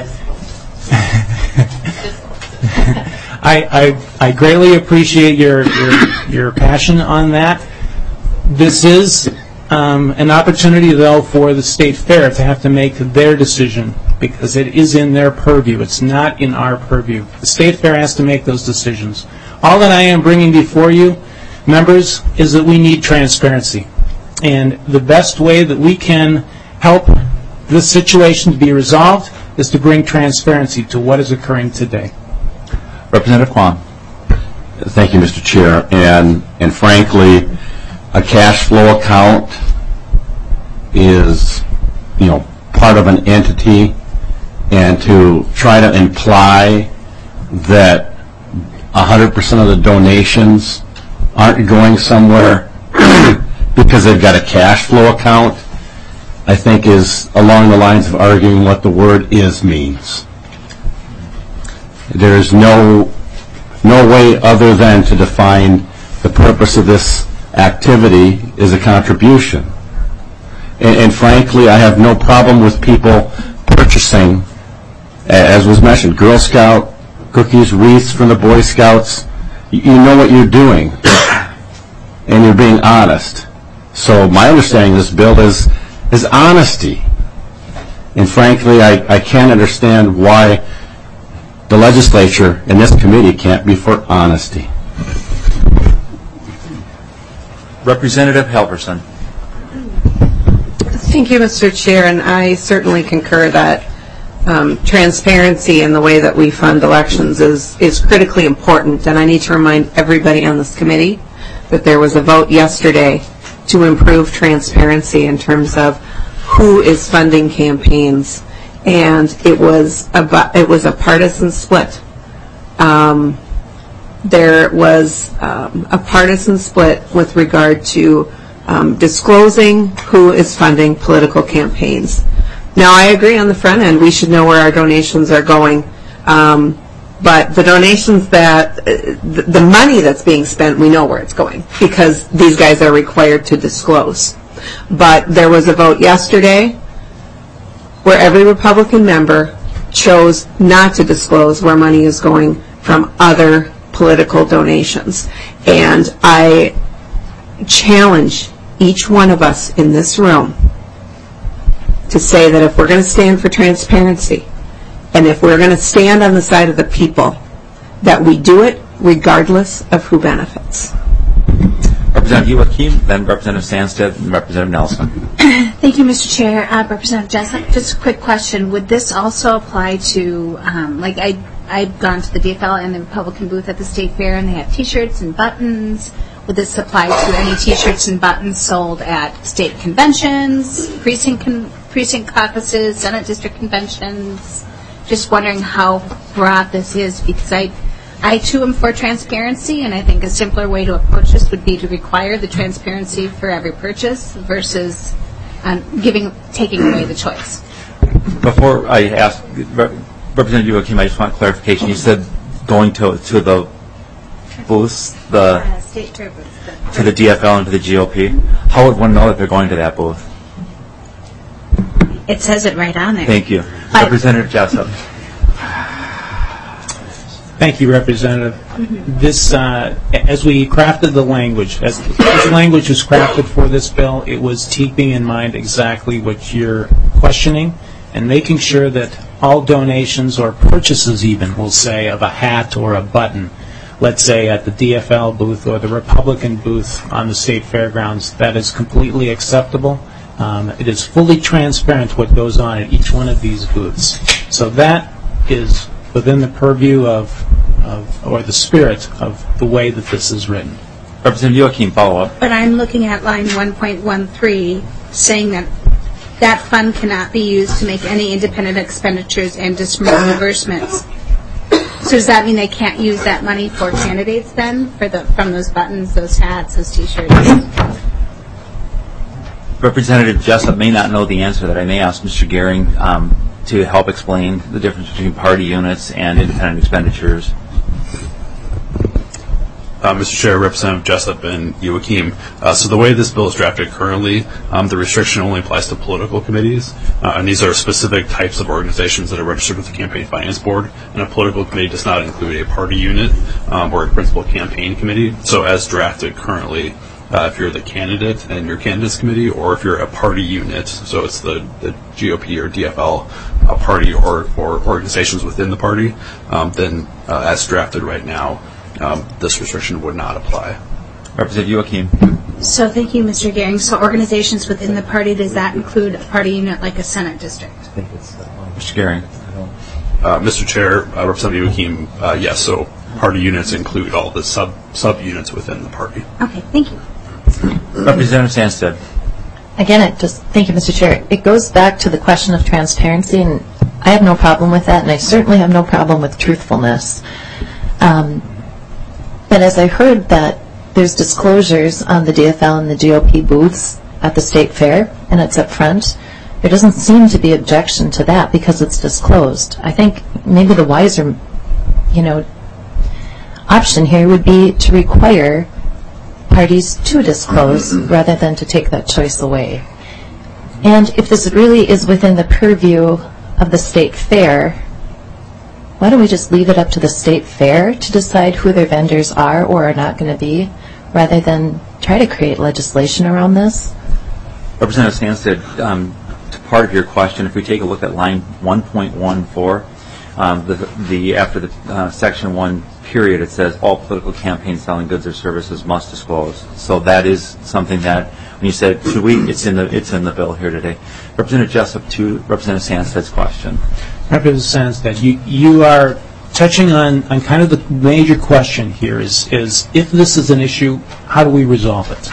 I, I, I greatly appreciate your, your, your passion on that. This is um, an opportunity, though, for the State Fair to have to make their decision because it is in their purview. It's not in our purview. The State Fair has to make those decisions. All that I am bringing before you, members, is that we need transparency. And the best way that we can help this situation to be resolved is to bring transparency to what is occurring today. Representative Kwan. Thank you, Mister Chair. And, and frankly, a cash flow account is, you know, part of an entity, and to try to imply that one hundred percent of the donations aren't going somewhere because they've got a cash flow account, I think is along the lines of arguing what the word is means. There is no, no way other than to define the purpose of this activity is a contribution. And, and frankly, I have no problem with people purchasing, as was mentioned, Girl Scout cookies, wreaths from the Boy Scouts. You know what you're doing, and you're being honest. So my understanding of this bill is, is honesty. And frankly, I, I can't understand why the legislature and this committee can't be for honesty. Representative Halverson. Thank you, Mister Chair, and I certainly concur that um, transparency in the way that we fund elections is, is critically important, and I need to remind everybody on this committee that there was a vote yesterday to improve transparency in terms of who is funding campaigns, and it was a, it was a partisan split. Um, there was um, a partisan split with regard to um, disclosing who is funding political campaigns. Now, I agree on the front end, we should know where our donations are going, um, but the donations that, uh, the, the money that's being spent, we know where it's going, because these guys are required to disclose. But there was a vote yesterday where every Republican member chose not to disclose where money is going from other political donations. And I challenge each one of us in this room to say that if we're going to stand for transparency, and if we're going to stand on the side of the people, that we do it regardless of who benefits. Representative Joachim, then Representative Sandsted, and Representative Nelson. Thank you, Mister Chair. Uh, Representative Jessup, just a quick question. Would this also apply to, um, like I, I've gone to the D F L and the Republican booth at the State Fair, and they have T-shirts and buttons. Would this apply to any T-shirts and buttons sold at state conventions, precinct con- precinct caucuses, Senate district conventions? Just wondering how broad this is, because I, I too am for transparency, and I think a simpler way to approach this would be to require the transparency for every purchase versus um, giving, taking away the choice. Before I ask Representative Joachim, I just want clarification. You said going to to the booths, the uh, state fair booths, to the D F L and to the G O P. How would one know that they're going to that booth? It says it right on there. Thank you, But Representative Jessup. Thank you, Representative. Mm-hmm. This, uh, as we crafted the language, as the language was crafted for this bill, it was keeping in mind exactly what you're questioning and making sure that all donations or purchases even, we'll say, of a hat or a button, let's say at the D F L booth or the Republican booth on the state fairgrounds, that is completely acceptable. Um, it is fully transparent what goes on at each one of these booths. So that is within the purview of, of, or the spirit of the way that this is written. Representative Joachim, follow up. But I'm looking at line one point one three saying that that fund cannot be used to make any independent expenditures and disbursements. So does that mean they can't use that money for candidates then, for the from those buttons, those hats, those T-shirts? Representative Jessup may not know the answer to that. I may ask Mister Gehring um, to help explain the difference between party units and independent expenditures. Uh, Mister Chair, Representative Jessup and Joachim. Uh, so the way this bill is drafted currently, um, the restriction only applies to political committees, uh, and these are specific types of organizations that are registered with the Campaign Finance Board, and a political committee does not include a party unit um, or a principal campaign committee. So as drafted currently, uh, if you're the candidate and your candidates committee, or if you're a party unit, so it's the, the G O P or D F L, a party or, or organizations within the party, um, then uh, as drafted right now, Um, this restriction would not apply. Representative Joachim. So thank you, Mister Gehring. So organizations within the party, does that include a party unit like a Senate district? Mister Gehring. Uh, Mister Chair, uh, Representative Joachim, uh, yes, so party units include all the sub sub-units within the party. Okay, thank you. Representative Sandsted. Again, it just, thank you, Mister Chair. It goes back to the question of transparency, and I have no problem with that, and I certainly have no problem with truthfulness. Um, but as I heard that there's disclosures on the D F L and the G O P booths at the state fair, and it's up front, there doesn't seem to be objection to that because it's disclosed. I think maybe the wiser, you know, option here would be to require parties to disclose rather than to take that choice away. And if this really is within the purview of the state fair, why don't we just leave it up to the state fair to decide who their vendors are or are not going to be, rather than try to create legislation around this? Representative Sandsted, um, to part of your question, if we take a look at line one point one four, um, the, the after the uh, section one period, it says all political campaigns selling goods or services must disclose. So that is something that, when you said, should we, it's in the it's in the bill here today. Representative Jessup, to Representative Sandsted's question. Representative Sandsted, you you are touching on, on kind of the major question here is, is if this is an issue, how do we resolve it?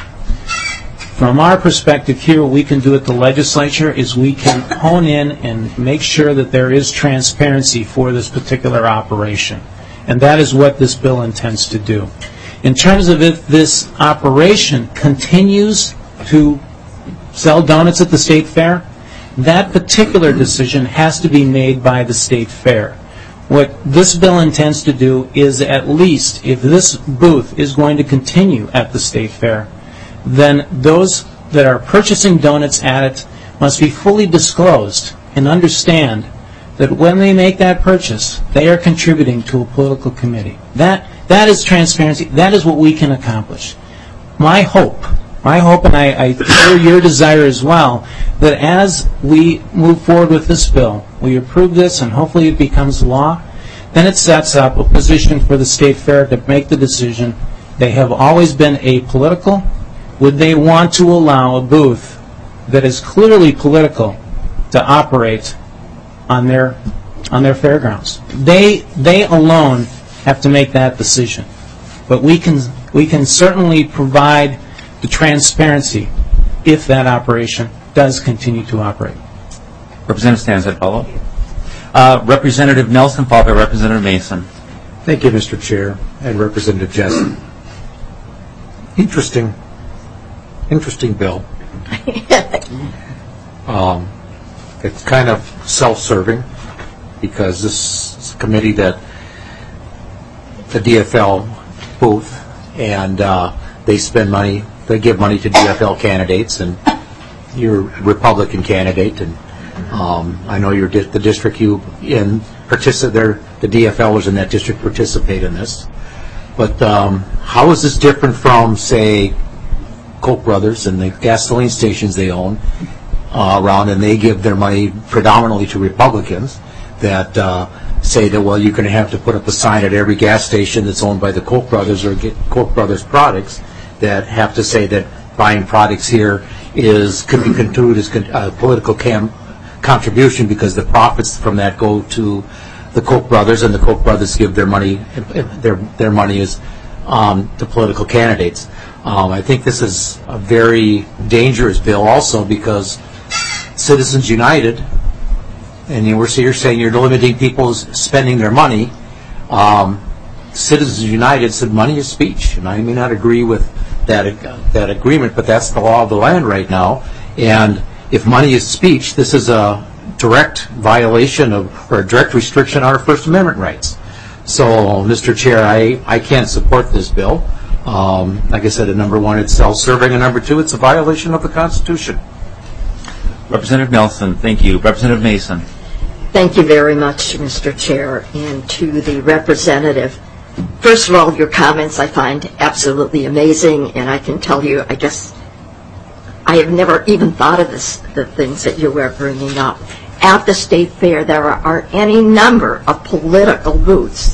From our perspective here, what we can do at the legislature is we can hone in and make sure that there is transparency for this particular operation. And that is what this bill intends to do. In terms of if this operation continues to sell donuts at the state fair, that particular decision has to be made by the state fair. What this bill intends to do is, at least if this booth is going to continue at the state fair, then those that are purchasing donuts at it must be fully disclosed and understand that when they make that purchase, they are contributing to a political committee. That that is transparency. That is what we can accomplish. My hope, my hope, and I, I share your desire as well, that as we move forward with this bill, we approve this and hopefully it becomes law, then it sets up a position for the state fair to make the decision. They have always been apolitical. Would they want to allow a booth that is clearly political to operate on their on their fairgrounds? They they alone have to make that decision. But we can we can certainly provide the transparency if that operation does continue to operate. Representative Stanzett, follow. Uh, Representative Nelson, followed by Representative Mason. Thank you, Mister Chair, and Representative Jessup. Interesting, interesting bill. um, it's kind of self-serving because this is a committee that the D F L booth, and uh, they spend money, they give money to D F L candidates, and you're a Republican candidate, and um, I know you're di- the district you in participate. The D F Lers in that district participate in this. But um, how is this different from, say, Koch brothers and the gasoline stations they own uh, around, and they give their money predominantly to Republicans that uh, say that, well, you're going to have to put up a sign at every gas station that's owned by the Koch brothers or get Koch brothers products that have to say that buying products here is could be construed as con- uh, political cam- contribution because the profits from that go to the Koch brothers, and the Koch brothers give their money their their money is um, to political candidates. Um, I think this is a very dangerous bill also because Citizens United, and you were you're saying you're limiting people's spending their money. Um, Citizens United said money is speech, and I may not agree with that that agreement, but that's the law of the land right now. And if money is speech, this is a direct violation of, or a direct restriction on our First Amendment rights. So, Mister Chair, I, I can't support this bill. Um, like I said, at number one, it's self-serving, and number two, it's a violation of the Constitution. Representative Nelson, thank you. Representative Mason. Thank you very much, Mister Chair, and to the representative. First of all, your comments I find absolutely amazing, and I can tell you, I guess, I have never even thought of this, the things that you were bringing up. At the state fair, there are any number of political booths.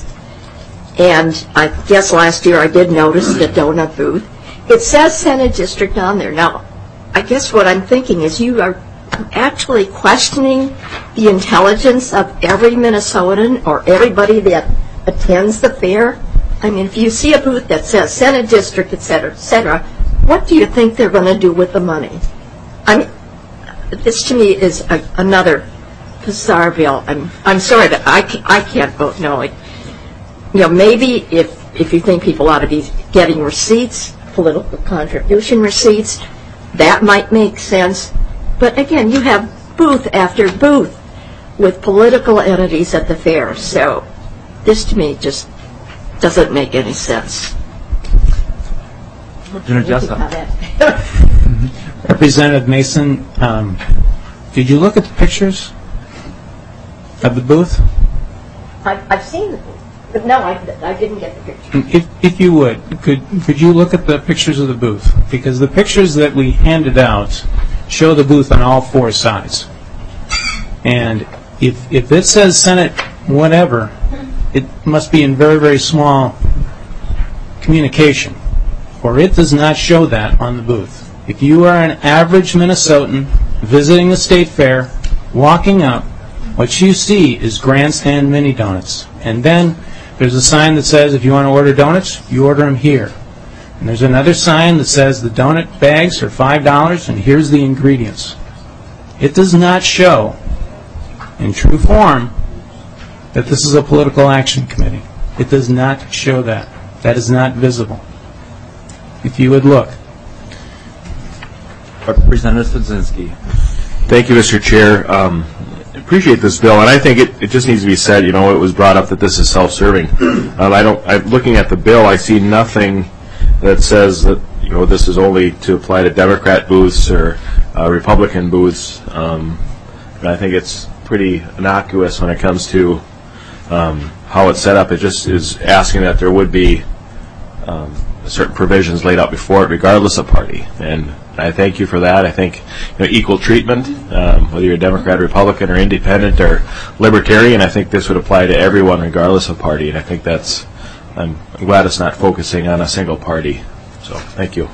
And I guess last year I did notice the donut booth. It says Senate District on there. Now, I guess what I'm thinking is you are actually questioning the intelligence of every Minnesotan or everybody that attends the fair. I mean, if you see a booth that says Senate District, et cetera, et cetera, what do you think they're going to do with the money? I mean, this to me is a, another bizarre bill. I'm I'm sorry that I, I can't vote no. It, you know, maybe if if you think people ought to be getting receipts, political contribution receipts, that might make sense. But again, you have booth after booth with political entities at the fair. So this to me just doesn't make any sense. Representative Mason, um, did you look at the pictures of the booth? I've, I've seen the booth, but no, I, I didn't get the picture. If, if you would, could, could you look at the pictures of the booth? Because the pictures that we handed out show the booth on all four sides. And if, if it says Senate whatever, it must be in very, very small communication, or it does not show that on the booth. If you are an average Minnesotan visiting the state fair, walking up, what you see is Grandstand Mini Donuts. And then there's a sign that says if you want to order donuts, you order them here. And there's another sign that says the donut bags are five dollars and here's the ingredients. It does not show in true form that this is a political action committee. It does not show that. That is not visible. If you would look. Representative Studzinski. Thank you, Mister Chair. Um, appreciate this bill, and I think it, it just needs to be said. You know, it was brought up that this is self-serving. Um, I don't. I'm looking at the bill. I see nothing that says that you know this is only to apply to Democrat booths or uh, Republican booths. Um, and I think it's pretty innocuous when it comes to um, how it's set up. It just is asking that there would be um, certain provisions laid out before it, regardless of party. And I thank you for that. I think you know, equal treatment, um, whether you're a Democrat, Republican, or Independent, or Libertarian, I think this would apply to everyone, regardless of party. And I think that's. I'm glad it's not focusing on a single party. So, thank you.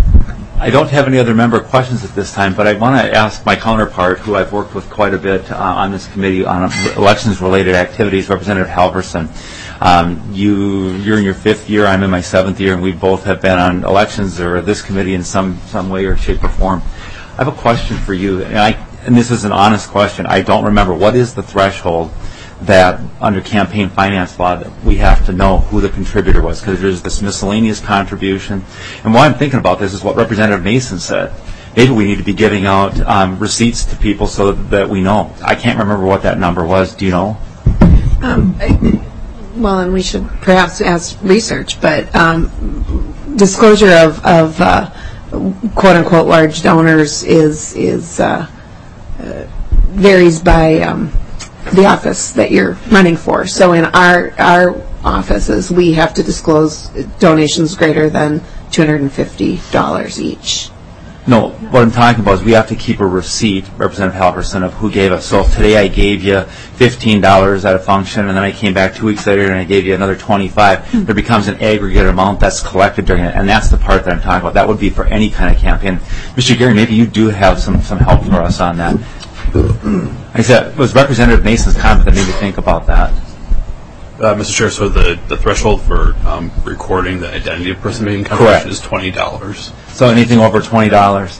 I don't have any other member questions at this time, but I want to ask my counterpart, who I've worked with quite a bit uh, on this committee on elections-related activities, Representative Halverson. Um, you, you're in your fifth year, I'm in my seventh year, and we both have been on elections or this committee in some, some way or shape or form. I have a question for you, and, I, and this is an honest question. I don't remember. What is the threshold that under campaign finance law that we have to know who the contributor was? Because there's this miscellaneous contribution. And why I'm thinking about this is what Representative Mason said. Maybe we need to be giving out um, receipts to people so that we know. I can't remember what that number was. Do you know? Um, well, and we should perhaps ask research, but um, disclosure of, of uh, quote-unquote large donors is, is uh, uh, varies by um, the office that you're running for. So in our our offices, we have to disclose donations greater than two hundred fifty dollars each. No, what I'm talking about is we have to keep a receipt, Representative Halverson, of who gave us. So if today I gave you fifteen dollars at a function, and then I came back two weeks later and I gave you another twenty-five dollars, mm-hmm. there becomes an aggregate amount that's collected during it, and that's the part that I'm talking about. That would be for any kind of campaign. Mister Gary, maybe you do have some, some help for us on that. Like I said, it was Representative Mason's comment that made me think about that. Uh, Mister Chair, so the, the threshold for um, recording the identity of person making contribution is twenty dollars. So anything over twenty dollars.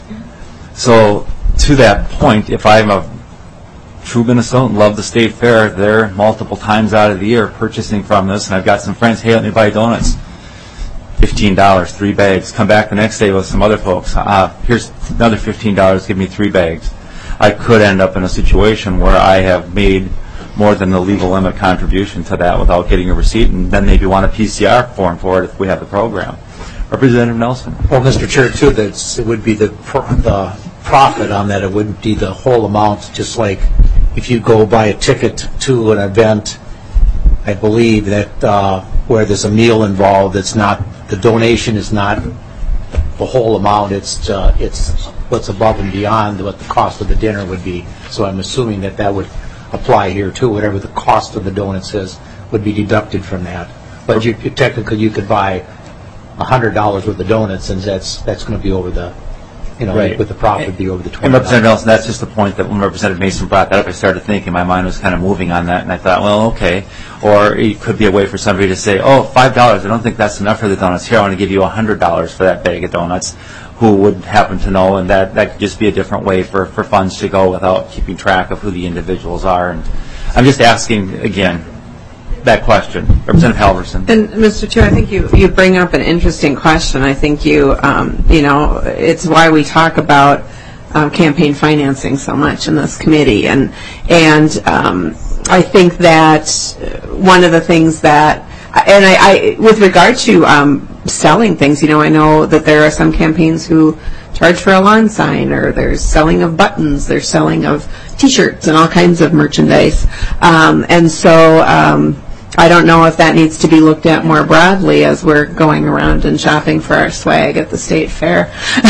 So to that point, if I'm a true Minnesotan, love the state fair, they're multiple times out of the year purchasing from this, and I've got some friends, hey, let me buy donuts. fifteen dollars, three bags. Come back the next day with some other folks. Uh, here's another fifteen dollars, give me three bags. I could end up in a situation where I have made more than the legal limit contribution to that without getting a receipt, and then maybe want a P C R form for it if we have the program. Representative Nelson. Well, Mister Chair, too, that's, it would be the, pro- the profit on that. It wouldn't be the whole amount, just like if you go buy a ticket to an event, I believe that uh, where there's a meal involved, it's not, the donation is not the whole amount. It's uh, it's what's above and beyond what the cost of the dinner would be. So I'm assuming that that would apply here too. Whatever the cost of the donuts is would be deducted from that. But you, technically, you could buy a hundred dollars worth of donuts, and that's that's going to be over the, you know, right. with the profit be over the twenty. And Representative Nelson, that's just the point that when Representative Mason brought that up, I started thinking, my mind was kind of moving on that, and I thought, well, okay. Or it could be a way for somebody to say, oh, five dollars, I don't think that's enough for the donuts. Here, I want to give you a hundred dollars for that bag of donuts. Who would happen to know, and that, that could just be a different way for, for funds to go without keeping track of who the individuals are. And I'm just asking, again, that question. Representative Halverson. And, Mister Chair, I think you, you bring up an interesting question. I think you, um, you know, it's why we talk about um, campaign financing so much in this committee. And, and um, I think that one of the things that, and I, I with regard to um, selling things, you know, I know that there are some campaigns who charge for a lawn sign, or there's selling of buttons, there's selling of T-shirts and all kinds of merchandise. Um, and so um, I don't know if that needs to be looked at more broadly as we're going around and shopping for our swag at the state fair.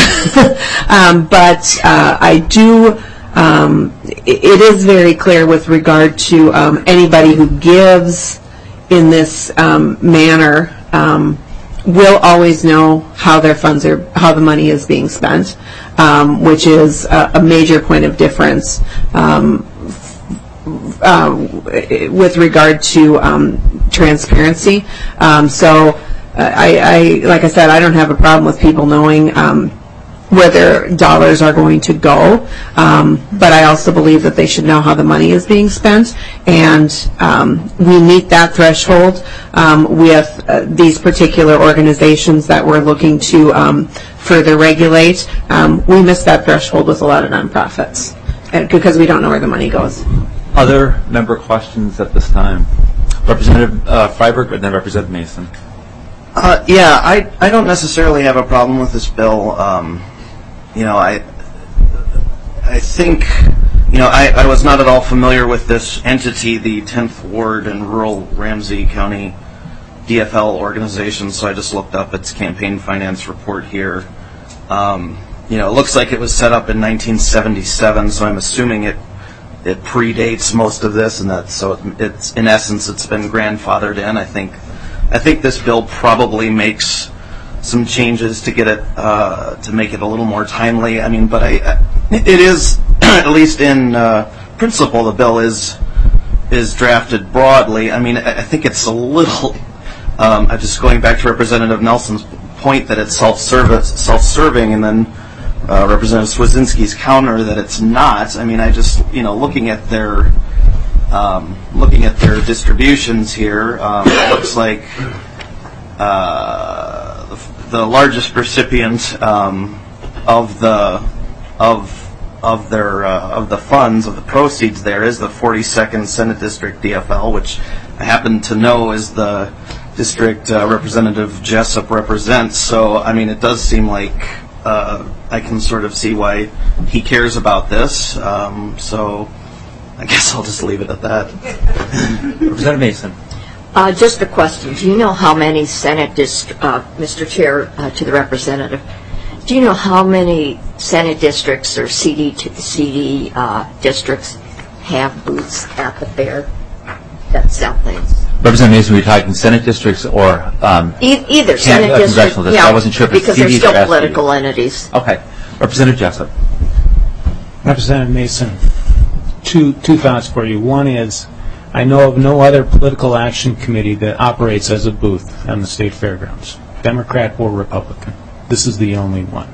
um, but uh, I do, um, it, it is very clear with regard to um, anybody who gives in this um, manner um, will always know how their funds are, how the money is being spent, um, which is a, a major point of difference um, uh, with regard to um, transparency. Um, so, uh, I, I, like I said, I don't have a problem with people knowing um, where their dollars are going to go, um, but I also believe that they should know how the money is being spent, and um, we meet that threshold um, with uh, these particular organizations that we're looking to um, further regulate. Um, we miss that threshold with a lot of nonprofits uh, because we don't know where the money goes. Other member questions at this time? Representative uh, Freiberg and then Representative Mason. Uh, yeah, I, I don't necessarily have a problem with this bill. Um, you know, I I think, you know, I, I was not at all familiar with this entity, the tenth Ward and Rural Ramsey County D F L organization, so I just looked up its campaign finance report here. Um, you know, it looks like it was set up in nineteen seventy-seven, so I'm assuming it it predates most of this, and that so it, it's in essence it's been grandfathered in. I think I think this bill probably makes some changes to get it uh, to make it a little more timely. I mean, but I, it is at least in uh, principle the bill is is drafted broadly. I mean, I think it's a little. Um, I'm just going back to Representative Nelson's point that it's self-service, self-serving, and then uh, Representative Swazinski's counter that it's not. I mean, I just you know looking at their um, looking at their distributions here, um, it looks like. Uh, the largest recipient um, of the of of their uh, of the funds of the proceeds there is the forty-second Senate District D F L, which I happen to know is the district uh, Representative Jessup represents. So I mean, it does seem like uh, I can sort of see why he cares about this. Um, so I guess I'll just leave it at that. Representative Mason. Uh, just a question. Do you know how many Senate districts, uh, Mister Chair, uh, to the representative, do you know how many Senate districts or C D to C D uh, districts have booths at the fair that sell things? Representative Mason, were you talking Senate districts or um, E- either can- Senate uh, district, congressional districts? yeah, I wasn't sure if it's because they're C Ds or still S Ds. political entities. Okay. Representative Jessup. Representative Mason, two two thoughts for you. One is, I know of no other political action committee that operates as a booth on the state fairgrounds, Democrat or Republican. This is the only one.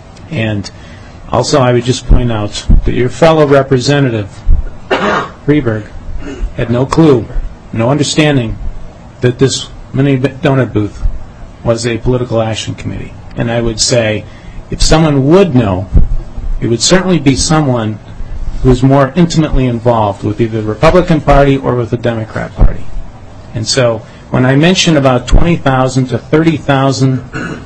And also, I would just point out that your fellow representative, Freeberg, had no clue, no understanding that this mini donut booth was a political action committee. And I would say, if someone would know, it would certainly be someone who is more intimately involved with either the Republican Party or with the Democrat Party. And so when I mention about twenty thousand to thirty thousand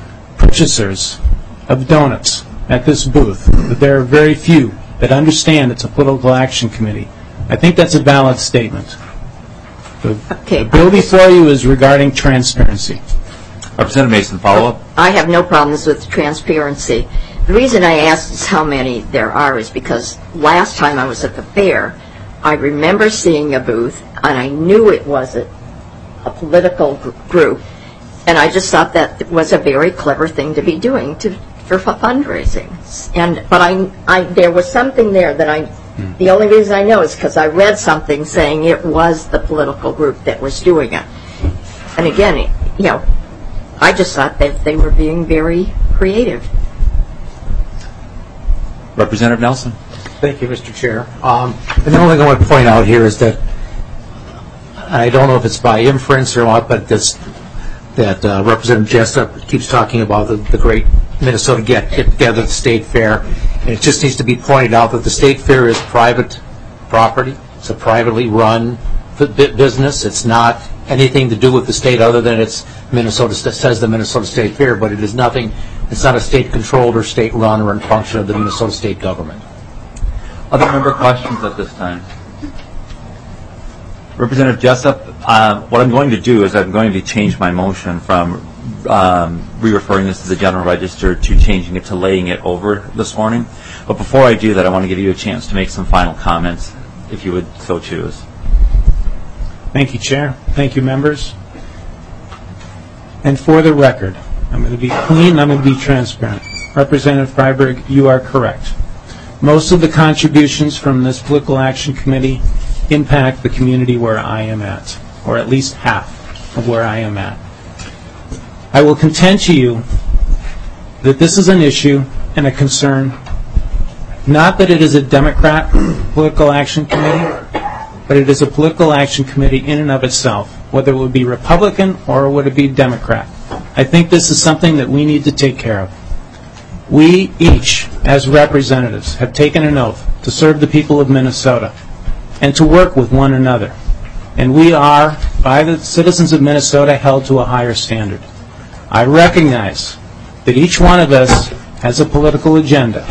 purchasers of donuts at this booth, that there are very few that understand it's a political action committee, I think that's a valid statement. The, okay. the bill before you is regarding transparency. Representative Mason, follow up. I have no problems with transparency. The reason I asked is how many there are is because last time I was at the fair, I remember seeing a booth, and I knew it wasn't a political gr- group, and I just thought that was a very clever thing to be doing to, for fundraising. And but I, I, there was something there that I. Hmm. The only reason I know is because I read something saying it was the political group that was doing it. And again, you know, I just thought that they were being very creative. Representative Nelson. Thank you, Mister Chair. Um, and the only thing I want to point out here is that I don't know if it's by inference or what, but this, that uh, Representative Jessup keeps talking about the, the great Minnesota get, get together, the state fair, and it just needs to be pointed out that the state fair is private property. It's a privately run business. It's not anything to do with the state other than it's Minnesota, says the Minnesota State Fair, but it is nothing, it's not a state-controlled or state-run or in function of the Minnesota state government. Other member questions at this time? Representative Jessup, uh, what I'm going to do is I'm going to change my motion from um, re-referring this to the General Register to changing it to laying it over this morning. But before I do that, I want to give you a chance to make some final comments, if you would so choose. Thank you, Chair. Thank you, members. And for the record, I'm going to be clean, I'm going to be transparent. Representative Freiberg, you are correct. Most of the contributions from this Political Action Committee impact the community where I am at, or at least half of where I am at. I will contend to you that this is an issue and a concern, not that it is a Democrat Political Action Committee, but it is a political action committee in and of itself, whether it would be Republican or would it be Democrat. I think this is something that we need to take care of. We each, as representatives, have taken an oath to serve the people of Minnesota and to work with one another. And we are, by the citizens of Minnesota, held to a higher standard. I recognize that each one of us has a political agenda,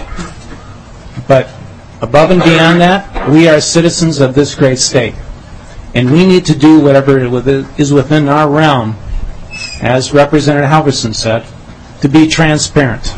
but above and beyond that, we are citizens of this great state. And we need to do whatever is within our realm, as Representative Halverson said, to be transparent.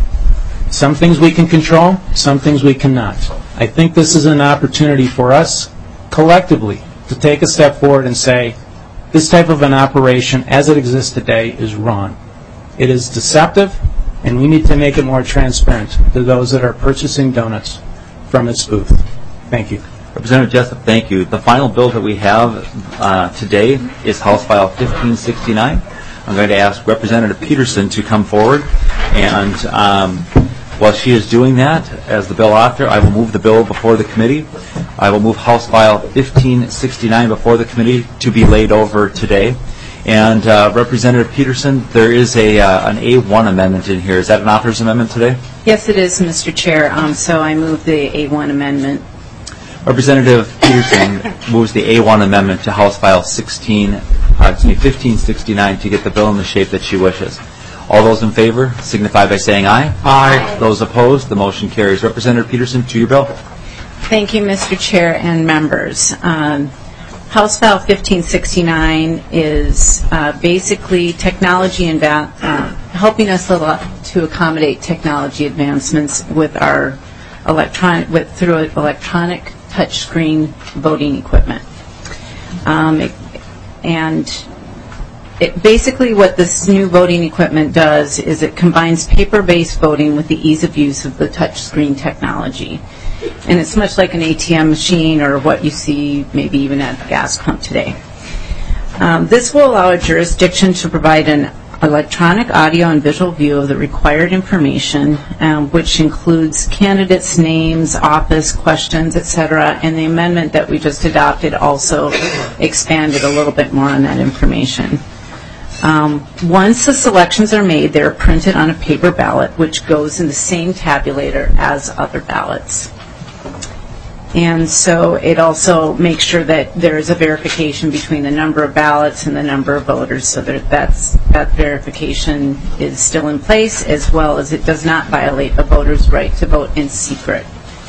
Some things we can control, some things we cannot. I think this is an opportunity for us, collectively, to take a step forward and say, this type of an operation, as it exists today, is wrong. It is deceptive, and we need to make it more transparent to those that are purchasing donuts from its booth. Thank you. Representative Jessup, thank you. The final bill that we have uh, today is House File fifteen sixty-nine. I'm going to ask Representative Peterson to come forward, and um, while she is doing that, as the bill author, I will move the bill before the committee. I will move House File fifteen sixty-nine before the committee to be laid over today. And uh, Representative Peterson, there is a uh, an A one amendment in here. Is that an author's amendment today? Yes, it is, Mister Chair. Um, so I move the A one amendment. Representative Peterson moves the A one amendment to House File sixteen, uh, excuse me, fifteen sixty-nine to get the bill in the shape that she wishes. All those in favor signify by saying aye. Aye. Those opposed, the motion carries. Representative Peterson, to your bill. Thank you, Mister Chair and members. Um, House File fifteen sixty-nine is uh, basically technology and uh, helping us a lot to accommodate technology advancements with our electronic, with through electronic touchscreen voting equipment. Um, it, and it, basically what this new voting equipment does is it combines paper-based voting with the ease of use of the touchscreen technology. And it's much like an A T M machine or what you see maybe even at the gas pump today. Um, this will allow a jurisdiction to provide an electronic audio and visual view of the required information, um, which includes candidates' names, office, questions, et cetera. And the amendment that we just adopted also expanded a little bit more on that information. Um, once the selections are made, they're printed on a paper ballot, which goes in the same tabulator as other ballots. And so it also makes sure that there is a verification between the number of ballots and the number of voters, so that that's, that verification is still in place, as well as it does not violate a voter's right to vote in secret.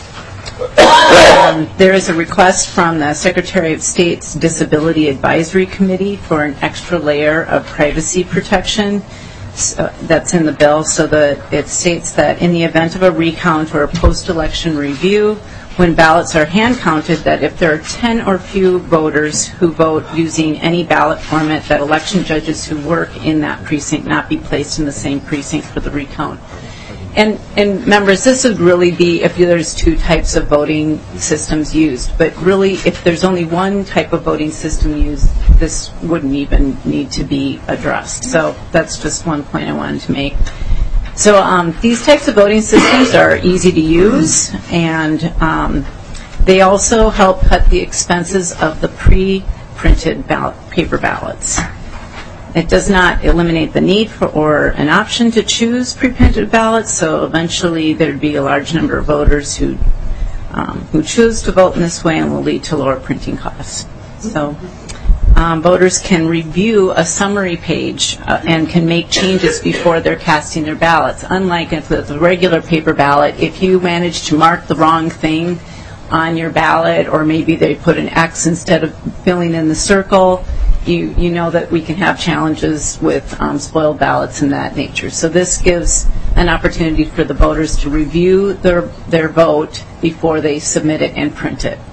Um, there is a request from the Secretary of State's Disability Advisory Committee for an extra layer of privacy protection. So that's in the bill, so that it states that in the event of a recount or a post-election review, when ballots are hand counted, that if there are ten or few voters who vote using any ballot format, that election judges who work in that precinct not be placed in the same precinct for the recount. And, and members, this would really be if there's two types of voting systems used. But really, if there's only one type of voting system used, this wouldn't even need to be addressed. So that's just one point I wanted to make. So um, these types of voting systems are easy to use, and um, they also help cut the expenses of the pre-printed ballot, paper ballots. It does not eliminate the need for or an option to choose pre-printed ballots, so eventually there would be a large number of voters who um, who choose to vote in this way, and will lead to lower printing costs. So um, voters can review a summary page uh, and can make changes before they're casting their ballots. Unlike if it's a regular paper ballot, if you manage to mark the wrong thing on your ballot, or maybe they put an X instead of filling in the circle, you, you know that we can have challenges with um, spoiled ballots and that nature. So this gives an opportunity for the voters to review their, their vote before they submit it and print it.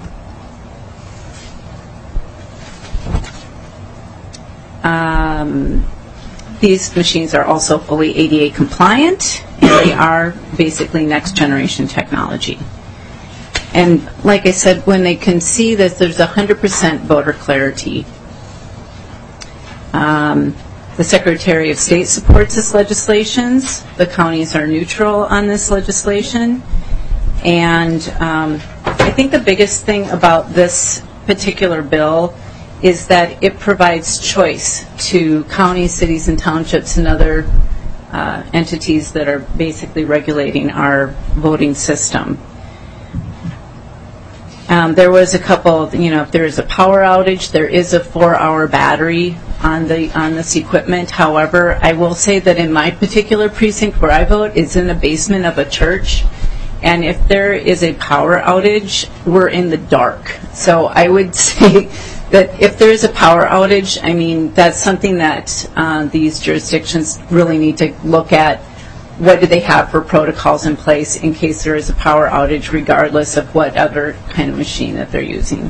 Um, these machines are also fully A D A compliant, and they are basically next generation technology. And like I said, when they can see that there's one hundred percent voter clarity, um, the Secretary of State supports this legislation. The counties are neutral on this legislation. And um, I think the biggest thing about this particular bill is that it provides choice to counties, cities, and townships and other uh, entities that are basically regulating our voting system. Um, there was a couple, you know, if there is a power outage, there is a four-hour battery on the on this equipment. However, I will say that in my particular precinct where I vote, it's in the basement of a church, and if there is a power outage, we're in the dark. So I would say that if there is a power outage, I mean, that's something that uh, these jurisdictions really need to look at. What do they have for protocols in place in case there is a power outage, regardless of what other kind of machine that they're using?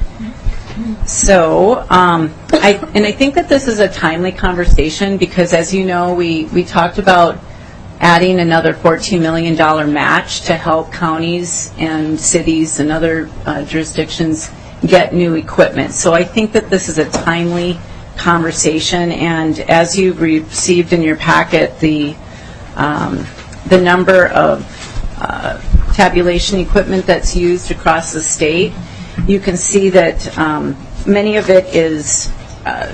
So, um, I, and I think that this is a timely conversation because, as you know, we, we talked about adding another fourteen million dollars match to help counties and cities and other uh, jurisdictions get new equipment. So I think that this is a timely conversation, and as you've received in your packet, the um, the number of uh, tabulation equipment that's used across the state, you can see that um, many of it is uh,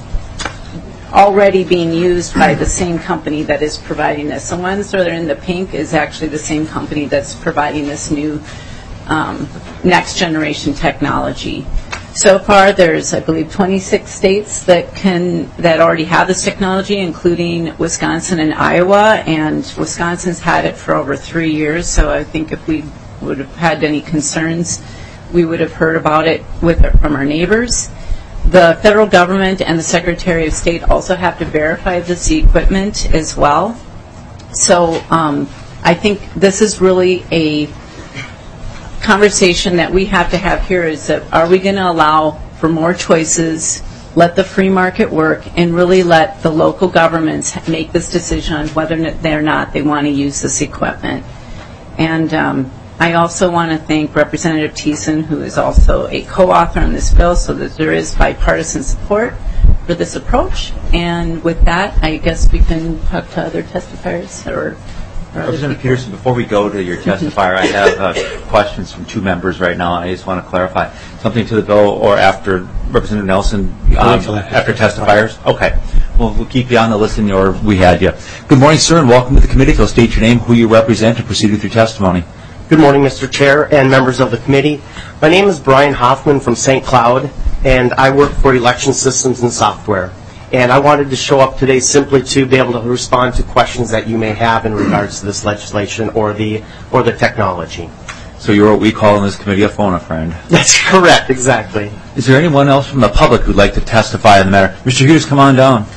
already being used by the same company that is providing this. The ones that are in the pink is actually the same company that's providing this new um, next generation technology. So far, there's, I believe, twenty-six states that can that already have this technology, including Wisconsin and Iowa. And Wisconsin's had it for over three years. So I think if we would have had any concerns, we would have heard about it with from our neighbors. The federal government and the Secretary of State also have to verify this equipment as well. So um, I think this is really a conversation that we have to have here is that are we going to allow for more choices, let the free market work, and really let the local governments make this decision on whether or not they want to use this equipment. And um, I also want to thank Representative Thiessen, who is also a co-author on this bill, so that there is bipartisan support for this approach. And with that, I guess we can talk to other testifiers or Representative Peterson, before we go to your testifier, I have uh, questions from two members right now. I just want to clarify something to the bill, or after Representative Nelson, um, after testifiers? Okay. Well, we'll keep you on the list, or we had you. Good morning, sir, and welcome to the committee. If you'll state your name, who you represent, and proceed with your testimony. Good morning, Mister Chair and members of the committee. My name is Brian Hoffman from Saint Cloud, and I work for Election Systems and Software. And I wanted to show up today simply to be able to respond to questions that you may have in regards to this legislation or the or the technology. So you're what we call in this committee a phone-a-friend. That's correct, exactly. Is there anyone else from the public who'd like to testify on the matter? Mister Hughes, come on down.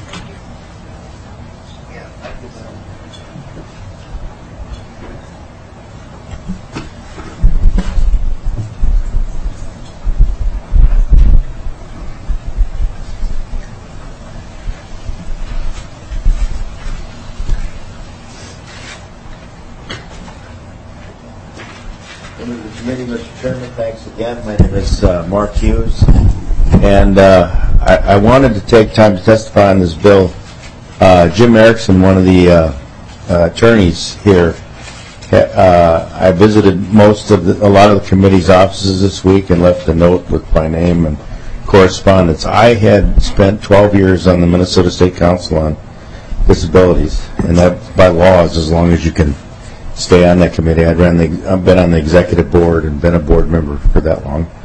Committee, Mister Chairman, thanks again. My name is uh, Mark Hughes, and uh, I, I wanted to take time to testify on this bill. Uh, Jim Erickson, one of the uh, uh, attorneys here, uh, I visited most of the, a lot of the committee's offices this week and left a note with my name and correspondence. I had spent twelve years on the Minnesota State Council on Disabilities, and that by law is as long as you can stay on that committee. I'd ran the, I've been on the executive board and been a board member for that long.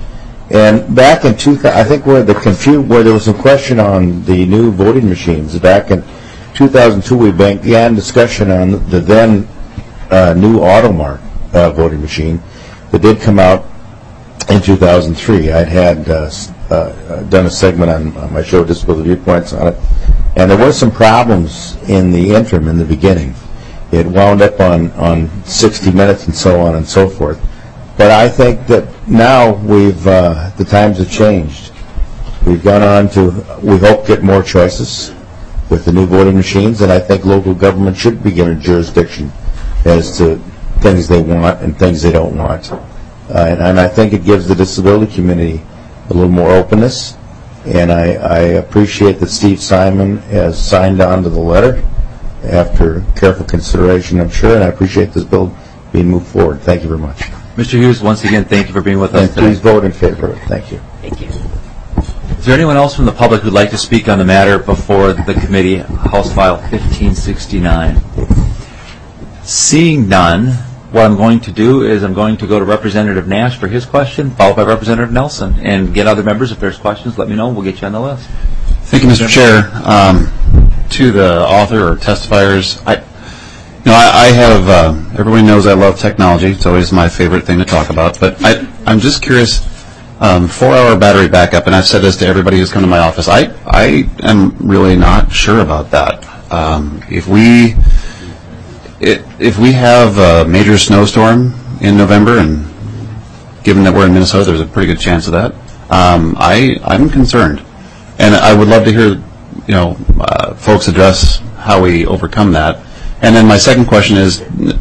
And back in two thousand, I think where the confu- where there was some question on the new voting machines, back in two thousand two we began discussion on the then uh, new Automark uh, voting machine that did come out in two thousand three. I'd had uh, uh, done a segment on, on my show, Disability Viewpoints, on it, and there were some problems in the interim, in the beginning. It wound up on, on sixty minutes and so on and so forth. But I think that now we've uh, the times have changed. We've gone on to, we hope, get more choices with the new voting machines, and I think local government should be given jurisdiction as to things they want and things they don't want. Uh, and, and I think it gives the disability community a little more openness, and I, I appreciate that Steve Simon has signed on to the letter after careful consideration, I'm sure, and I appreciate this bill being moved forward. Thank you very much. Mister Hughes, once again, thank you for being with us And today. please vote in favor of it. Thank you. Thank you. Is there anyone else from the public who'd like to speak on the matter before the committee, House File fifteen sixty-nine? Seeing none, what I'm going to do is I'm going to go to Representative Nash for his question, followed by Representative Nelson. And get other members, if there's questions, let me know. We'll get you on the list. Thank you, Mister Chair. Um, to the author or testifiers, I, you know, I, I have, uh, everybody knows I love technology. It's always my favorite thing to talk about. But I, I'm just curious, um, four-hour battery backup, and I've said this to everybody who's come to my office, I, I am really not sure about that. Um, if we, it, if we have a major snowstorm in November, and given that we're in Minnesota, there's a pretty good chance of that, um, I, I'm concerned. And I would love to hear, you know, uh, folks address how we overcome that. And then my second question is,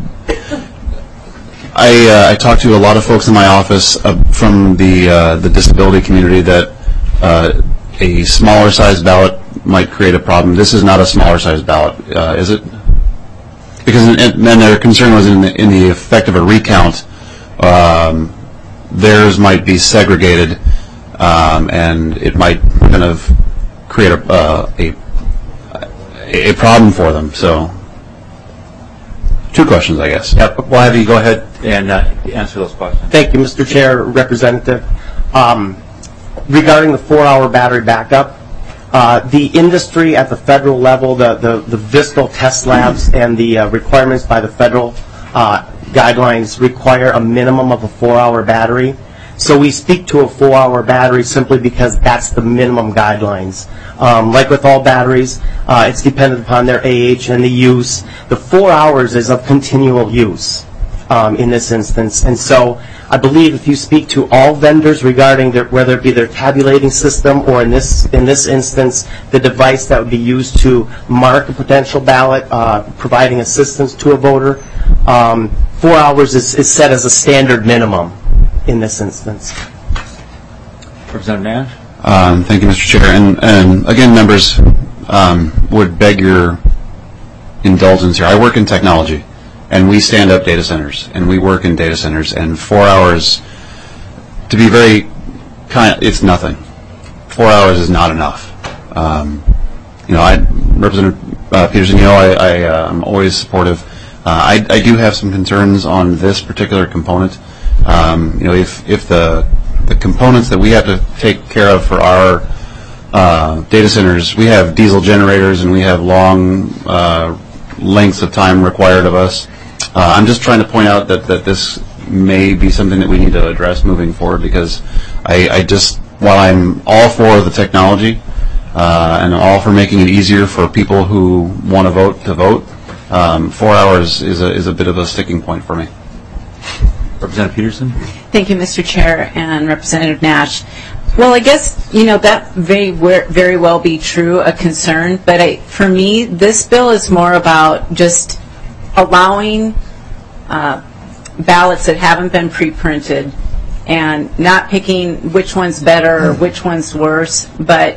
I, uh, I talked to a lot of folks in my office uh, from the uh, the disability community that uh, a smaller size ballot might create a problem. This is not a smaller size ballot, uh, is it? Because and then their concern was in the, in the effect of a recount, um, theirs might be segregated, um, and it might kind of create a, uh, a a problem for them. So, two questions, I guess. Yeah, we'll have you go ahead and uh, answer those questions. Thank you, Mister Chair, Representative. Um, regarding the four-hour battery backup, uh, the industry at the federal level, the, the, the Visco test labs and the uh, requirements by the federal uh, guidelines require a minimum of a four-hour battery. So we speak to a four-hour battery simply because that's the minimum guidelines. Um, like with all batteries, uh, it's dependent upon their age and the use. The four hours is of continual use um, in this instance. And so I believe if you speak to all vendors regarding their, whether it be their tabulating system or in this in this instance, the device that would be used to mark a potential ballot, uh, providing assistance to a voter, um, four hours is, is set as a standard minimum in this instance. Representative Nash? Um, thank you, Mister Chair. And, and again, members, um, would beg your indulgence here. I work in technology, and we stand up data centers, and we work in data centers, and four hours, to be very kind, it's nothing. Four hours is not enough. Um, you know, I, Representative uh, Peterson, you know, I, I, uh, I'm always supportive. Uh, I, I do have some concerns on this particular component. Um, you know, if, if the the components that we have to take care of for our uh, data centers, we have diesel generators and we have long uh, lengths of time required of us. Uh, I'm just trying to point out that, that this may be something that we need to address moving forward, because I, I just, while I'm all for the technology uh, and all for making it easier for people who want to vote to vote, um, four hours is a, is a bit of a sticking point for me. Representative Peterson? Thank you, Mister Chair, and Representative Nash. Well, I guess, you know, that may very well be true, a concern, but I, for me, this bill is more about just allowing uh, ballots that haven't been pre-printed and not picking which one's better or which one's worse, but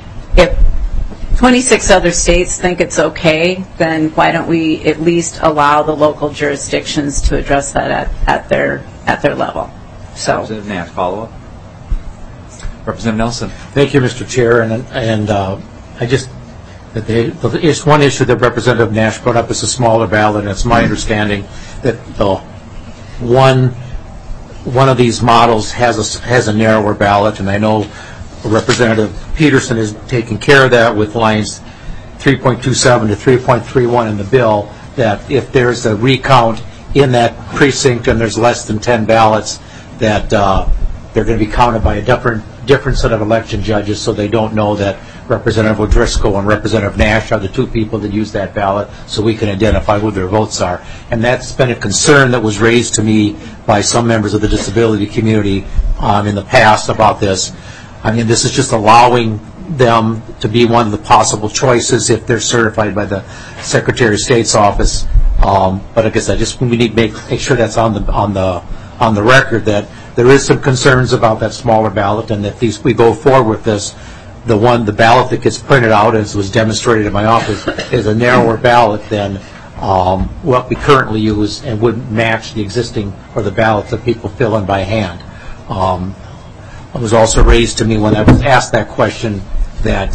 if twenty-six other states think it's okay, then why don't we at least allow the local jurisdictions to address that at, at their at their level? So, Representative Nash, follow up. Representative Nelson. Thank you, Mister Chair, and and uh, I just that the, the one issue that Representative Nash brought up is a smaller ballot, and it's my understanding that the one one of these models has a, has a narrower ballot, and I know Representative Peterson is taking care of that with lines three point two seven to three point three one in the bill, that if there's a recount in that precinct and there's less than ten ballots, that uh, they're going to be counted by a different different set of election judges, so they don't know that Representative O'Driscoll and Representative Nash are the two people that use that ballot, so we can identify who their votes are. And that's been a concern that was raised to me by some members of the disability community um, in the past about this. I mean, this is just allowing them to be one of the possible choices if they're certified by the Secretary of State's office. Um, but I guess I just we need to make, make sure that's on the on the on the record that there is some concerns about that smaller ballot, and that these we go forward with this. The one, the ballot that gets printed out, as was demonstrated in my office, is a narrower ballot than um, what we currently use, and wouldn't match the existing or the ballots that people fill in by hand. Um, it was also raised to me when I was asked that question that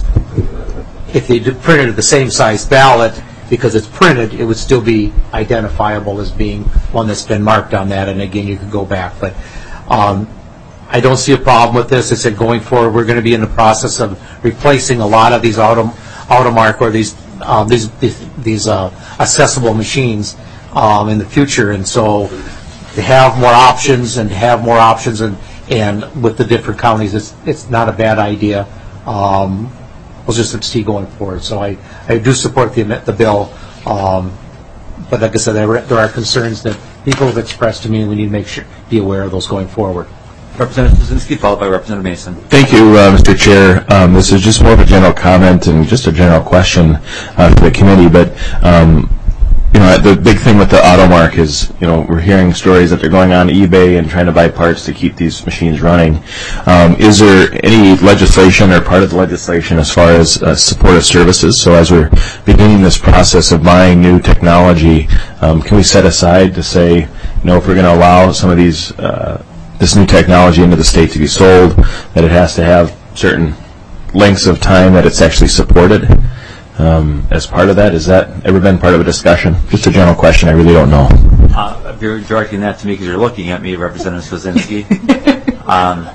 if they did printed the same size ballot, because it's printed, it would still be identifiable as being one that's been marked on that, and again, you could go back. But um, I don't see a problem with this. I said going forward, we're going to be in the process of replacing a lot of these auto, Automark or these um, these these, these uh, accessible machines um, in the future, and so to have more options and to have more options and and with the different counties, it's it's not a bad idea. Um, we'll just see going forward. So I, I do support the the bill, um, but like I said, there, there are concerns that people have expressed to me, and we need to make sure be aware of those going forward. Representative Kuczynski, followed by Representative Mason. Thank you, uh, Mister Chair. Um, this is just more of a general comment and just a general question uh, for the committee. But um, you know, the big thing with the Automark is, you know, we're hearing stories that they're going on eBay and trying to buy parts to keep these machines running. Um, is there any legislation or part of the legislation as far as uh, supportive services? So as we're beginning this process of buying new technology, um, can we set aside to say, you know, if we're going to allow some of these uh, this new technology into the state to be sold, that it has to have certain lengths of time that it's actually supported um, as part of that? Has that ever been part of a discussion? Just a general question. I really don't know. Uh, if you're directing that to me because you're looking at me, Representative Kuczynski, um,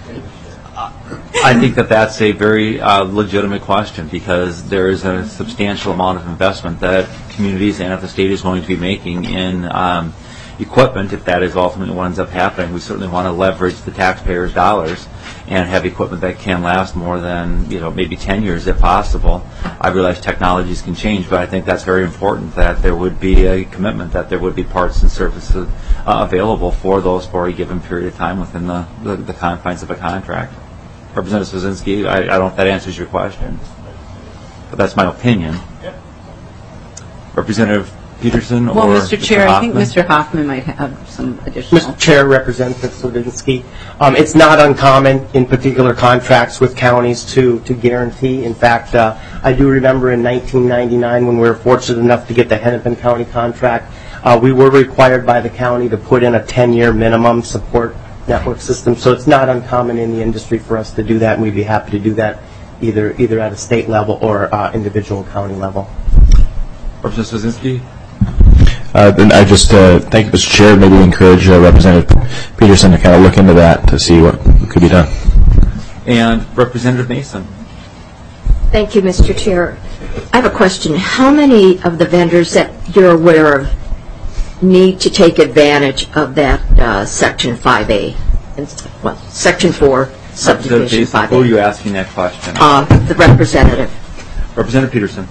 I think that that's a very uh, legitimate question, because there is a substantial amount of investment that communities and if the state is going to be making in um, equipment. If that is ultimately what ends up happening, we certainly want to leverage the taxpayers' dollars and have equipment that can last more than, you know, maybe ten years if possible. I realize technologies can change, but I think that's very important that there would be a commitment that there would be parts and services uh, available for those for a given period of time within the, the, the confines of a contract. Representative Kuczynski, I, I don't know if that answers your question, but that's my opinion. Yep. Representative Peterson well, or Mister Chair, Mister I think Mister Hoffman might have some additional. Mister Chair, Representative Kuczynski, um, it's not uncommon in particular contracts with counties to, to guarantee. In fact, uh, I do remember in nineteen ninety-nine when we were fortunate enough to get the Hennepin County contract, uh, we were required by the county to put in a ten-year minimum support network system. So it's not uncommon in the industry for us to do that, and we'd be happy to do that either either at a state level or uh, individual county level. Representative Kuczynski. Uh, then I just uh, thank you, Mister Chair. Maybe encourage uh, Representative Peterson to kind of look into that to see what could be done. And Representative Mason. Thank you, Mister Chair. I have a question. How many of the vendors that you're aware of need to take advantage of that uh, Section five A? Well, Section four, Subdivision five A. Who are you asking that question? Uh, the representative. Representative Peterson.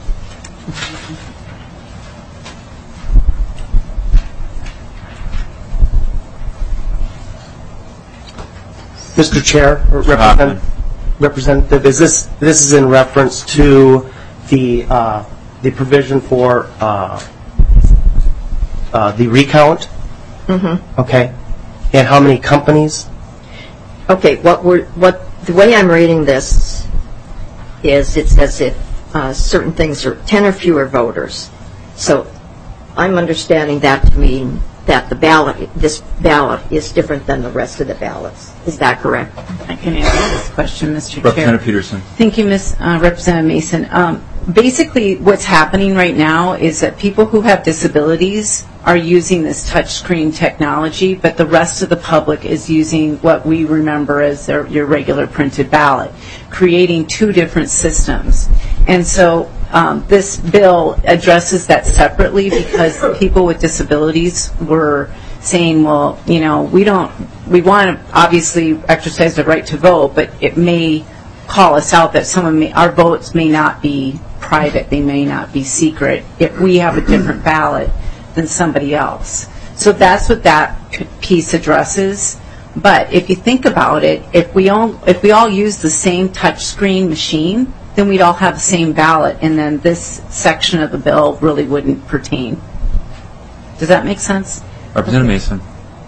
Mister Chair, Representative, Representative, is this this is in reference to the uh, the provision for uh, uh, the recount? Mm-hmm. Okay, and how many companies? Okay, what we're what the way I'm reading this is it says if uh, certain things are ten or fewer voters. So I'm understanding that to mean that the ballot, this ballot, is different than the rest of the ballots. Is that correct? I can answer this question, Mister Chair. Representative Peterson. Thank you, Miz Uh, Representative Mason. Um, basically what's happening right now is that people who have disabilities are using this touchscreen technology, but the rest of the public is using what we remember as their, your regular printed ballot, creating two different systems. And so um, this bill addresses that separately because people with disabilities were saying, well, you know, we don't, we want to obviously exercise the right to vote, but it may call us out that someone may, our votes may not be private, they may not be secret if we have a different ballot than somebody else. So that's what that piece addresses. But if you think about it, if we all if we all use the same touchscreen machine, then we'd all have the same ballot, and then this section of the bill really wouldn't pertain. Does that make sense? Representative Mason.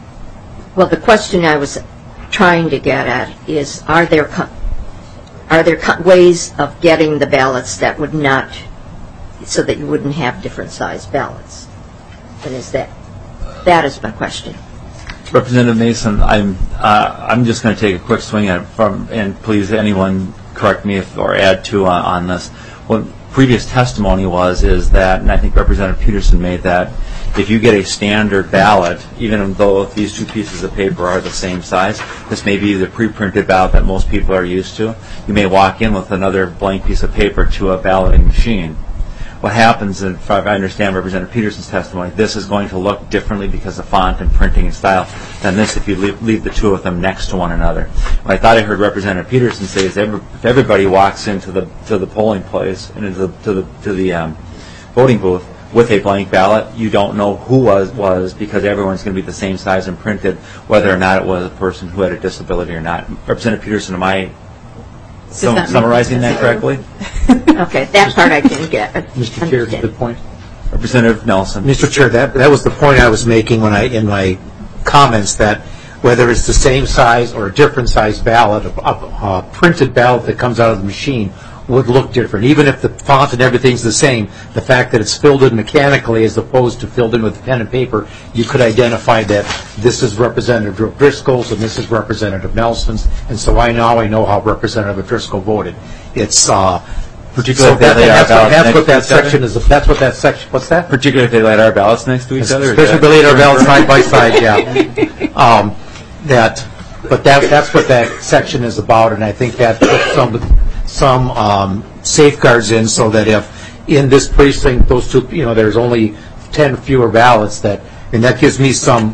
Well, the question I was trying to get at is, are there co- are there co- ways of getting the ballots that would not, so that you wouldn't have different sized ballots? And is that that is my question. Representative Mason, I'm uh, I'm just going to take a quick swing at it from, and please anyone correct me if or add to uh, on this. What previous testimony was is that, and I think Representative Peterson made that, if you get a standard ballot, even though these two pieces of paper are the same size, this may be the pre-printed ballot that most people are used to. You may walk in with another blank piece of paper to a balloting machine. What happens, and if I understand Representative Peterson's testimony, this is going to look differently because of font and printing and style than this if you leave, leave the two of them next to one another. What I thought I heard Representative Peterson say is every, if everybody walks into the to the polling place and into the, to the to the um, voting booth with a blank ballot, you don't know who was was because everyone's going to be the same size and printed, whether or not it was a person who had a disability or not. Representative Peterson, am I so, that summarizing that correctly? Okay, that part I didn't get. Mister Chair, good point. Representative Nelson. Mister Chair, that that was the point I was making when I in my comments, that whether it's the same size or a different size ballot, a, a, a printed ballot that comes out of the machine would look different. Even if the font and everything's the same, the fact that it's filled in mechanically as opposed to filled in with pen and paper, you could identify that this is Representative Driscoll's and this is Representative Nelson's, and so I now I know how Representative Driscoll voted. It's uh, particularly so that, that's, what, that's what that section is. That's what that section. What's that? Particularly if they laid our ballots next to each other. Especially if they laid our ballots side by side. Yeah. Um, that, but that that's what that section is about, and I think that puts some some um, safeguards in so that if in this precinct those two, you know, there's only ten fewer ballots, that and that gives me some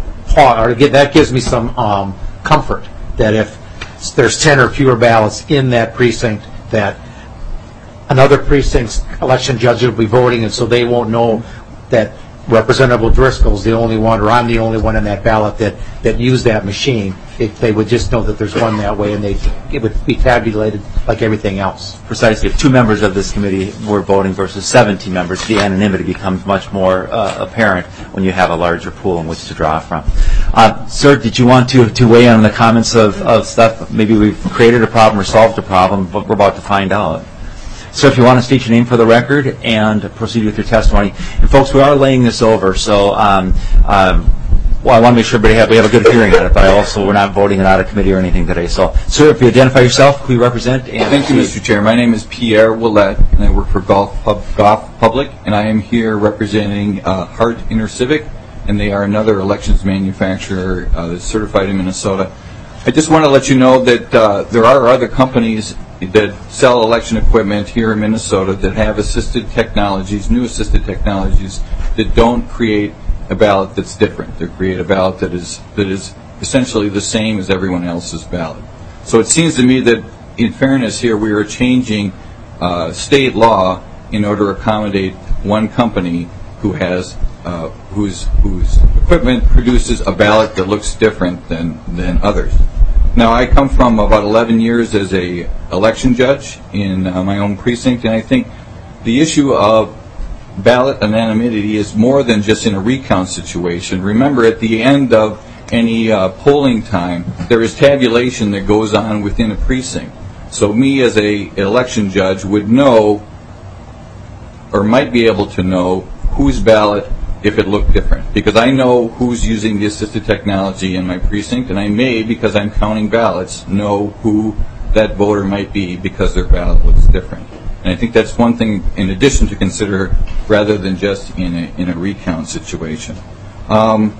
or that gives me some um, comfort that if there's ten or fewer ballots in that precinct, that another precinct's election judge will be voting, and so they won't know that Representative Driscoll's the only one, or I'm the only one in that ballot that, that used that machine. If they would just know that there's one that way, and they it would be tabulated like everything else. Precisely. If two members of this committee were voting versus seventeen members, the anonymity becomes much more uh, apparent when you have a larger pool in which to draw from. Uh, sir, did you want to, to weigh in on the comments of, of stuff? Maybe we've created a problem or solved a problem, but we're about to find out. So if you want to state your name for the record and proceed with your testimony. And folks, we are laying this over, so um, um, well, I want to make sure everybody have, we have a good hearing on it, but I also, we're not voting it out of committee or anything today. So, sir, if you identify yourself, who you represent. And Thank you, Mister Chair. My name is Pierre Willette, and I work for Golf Pub, Golf Public, and I am here representing uh, Hart InterCivic, and they are another elections manufacturer uh, that's certified in Minnesota. I just want to let you know that uh, there are other companies that sell election equipment here in Minnesota that have assisted technologies, new assisted technologies, that don't create a ballot that's different. They create a ballot that is that is essentially the same as everyone else's ballot. So it seems to me that, in fairness here, we are changing uh, state law in order to accommodate one company who has uh, whose whose equipment produces a ballot that looks different than than others. Now, I come from about eleven years as a election judge in uh, my own precinct, and I think the issue of ballot anonymity is more than just in a recount situation. Remember, at the end of any uh, polling time, there is tabulation that goes on within a precinct. So me as a election judge would know, or might be able to know, whose ballot if it looked different, because I know who's using the assisted technology in my precinct, and I may, because I'm counting ballots, know who that voter might be because their ballot looks different. And I think that's one thing in addition to consider rather than just in a, in a recount situation. Um,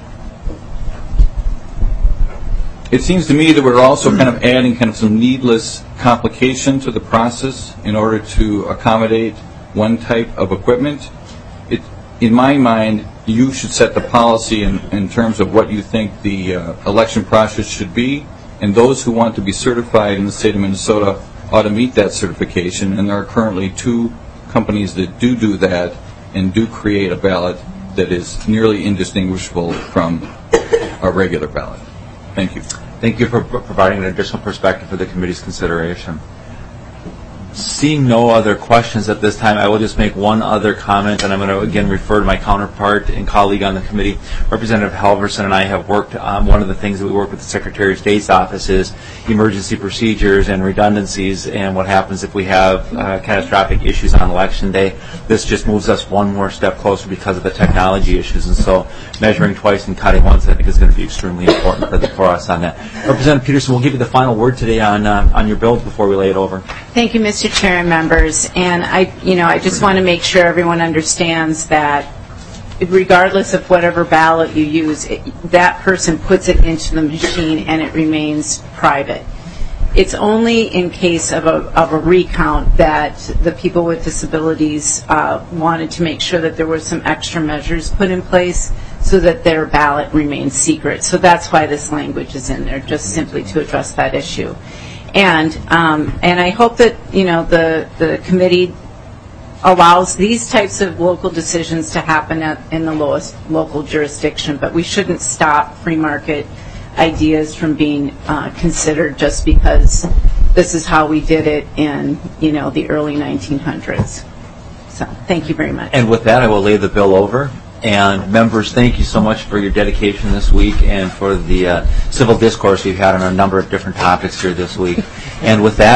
it seems to me that we're also kind of adding kind of some needless complication to the process in order to accommodate one type of equipment. It, in my mind, you should set the policy in, in terms of what you think the uh, election process should be, and those who want to be certified in the state of Minnesota ought to meet that certification, and there are currently two companies that do do that and do create a ballot that is nearly indistinguishable from a regular ballot. Thank you. Thank you for providing an additional perspective for the committee's consideration. Seeing no other questions at this time, I will just make one other comment, and I'm going to again refer to my counterpart and colleague on the committee. Representative Halverson and I have worked on one of the things that we work with the Secretary of State's office is emergency procedures and redundancies and what happens if we have uh, catastrophic issues on election day. This just moves us one more step closer because of the technology issues, and so measuring twice and cutting once I think is going to be extremely important for, the, for us on that. Representative Peterson, we'll give you the final word today on, uh, on your bill before we lay it over. Thank you, Mister Chair and members. And I, you know, I just want to make sure everyone understands that regardless of whatever ballot you use, it, that person puts it into the machine and it remains private. It's only in case of a, of a recount that the people with disabilities uh, wanted to make sure that there were some extra measures put in place so that their ballot remains secret. So that's why this language is in there, just simply to address that issue. And um, and I hope that, you know, the, the committee allows these types of local decisions to happen at, in the lowest local jurisdiction, but we shouldn't stop free market ideas from being uh, considered just because this is how we did it in, you know, the early nineteen hundreds. So thank you very much. And with that, I will lay the bill over. And members, thank you so much for your dedication this week and for the uh, civil discourse we've had on a number of different topics here this week. And with that,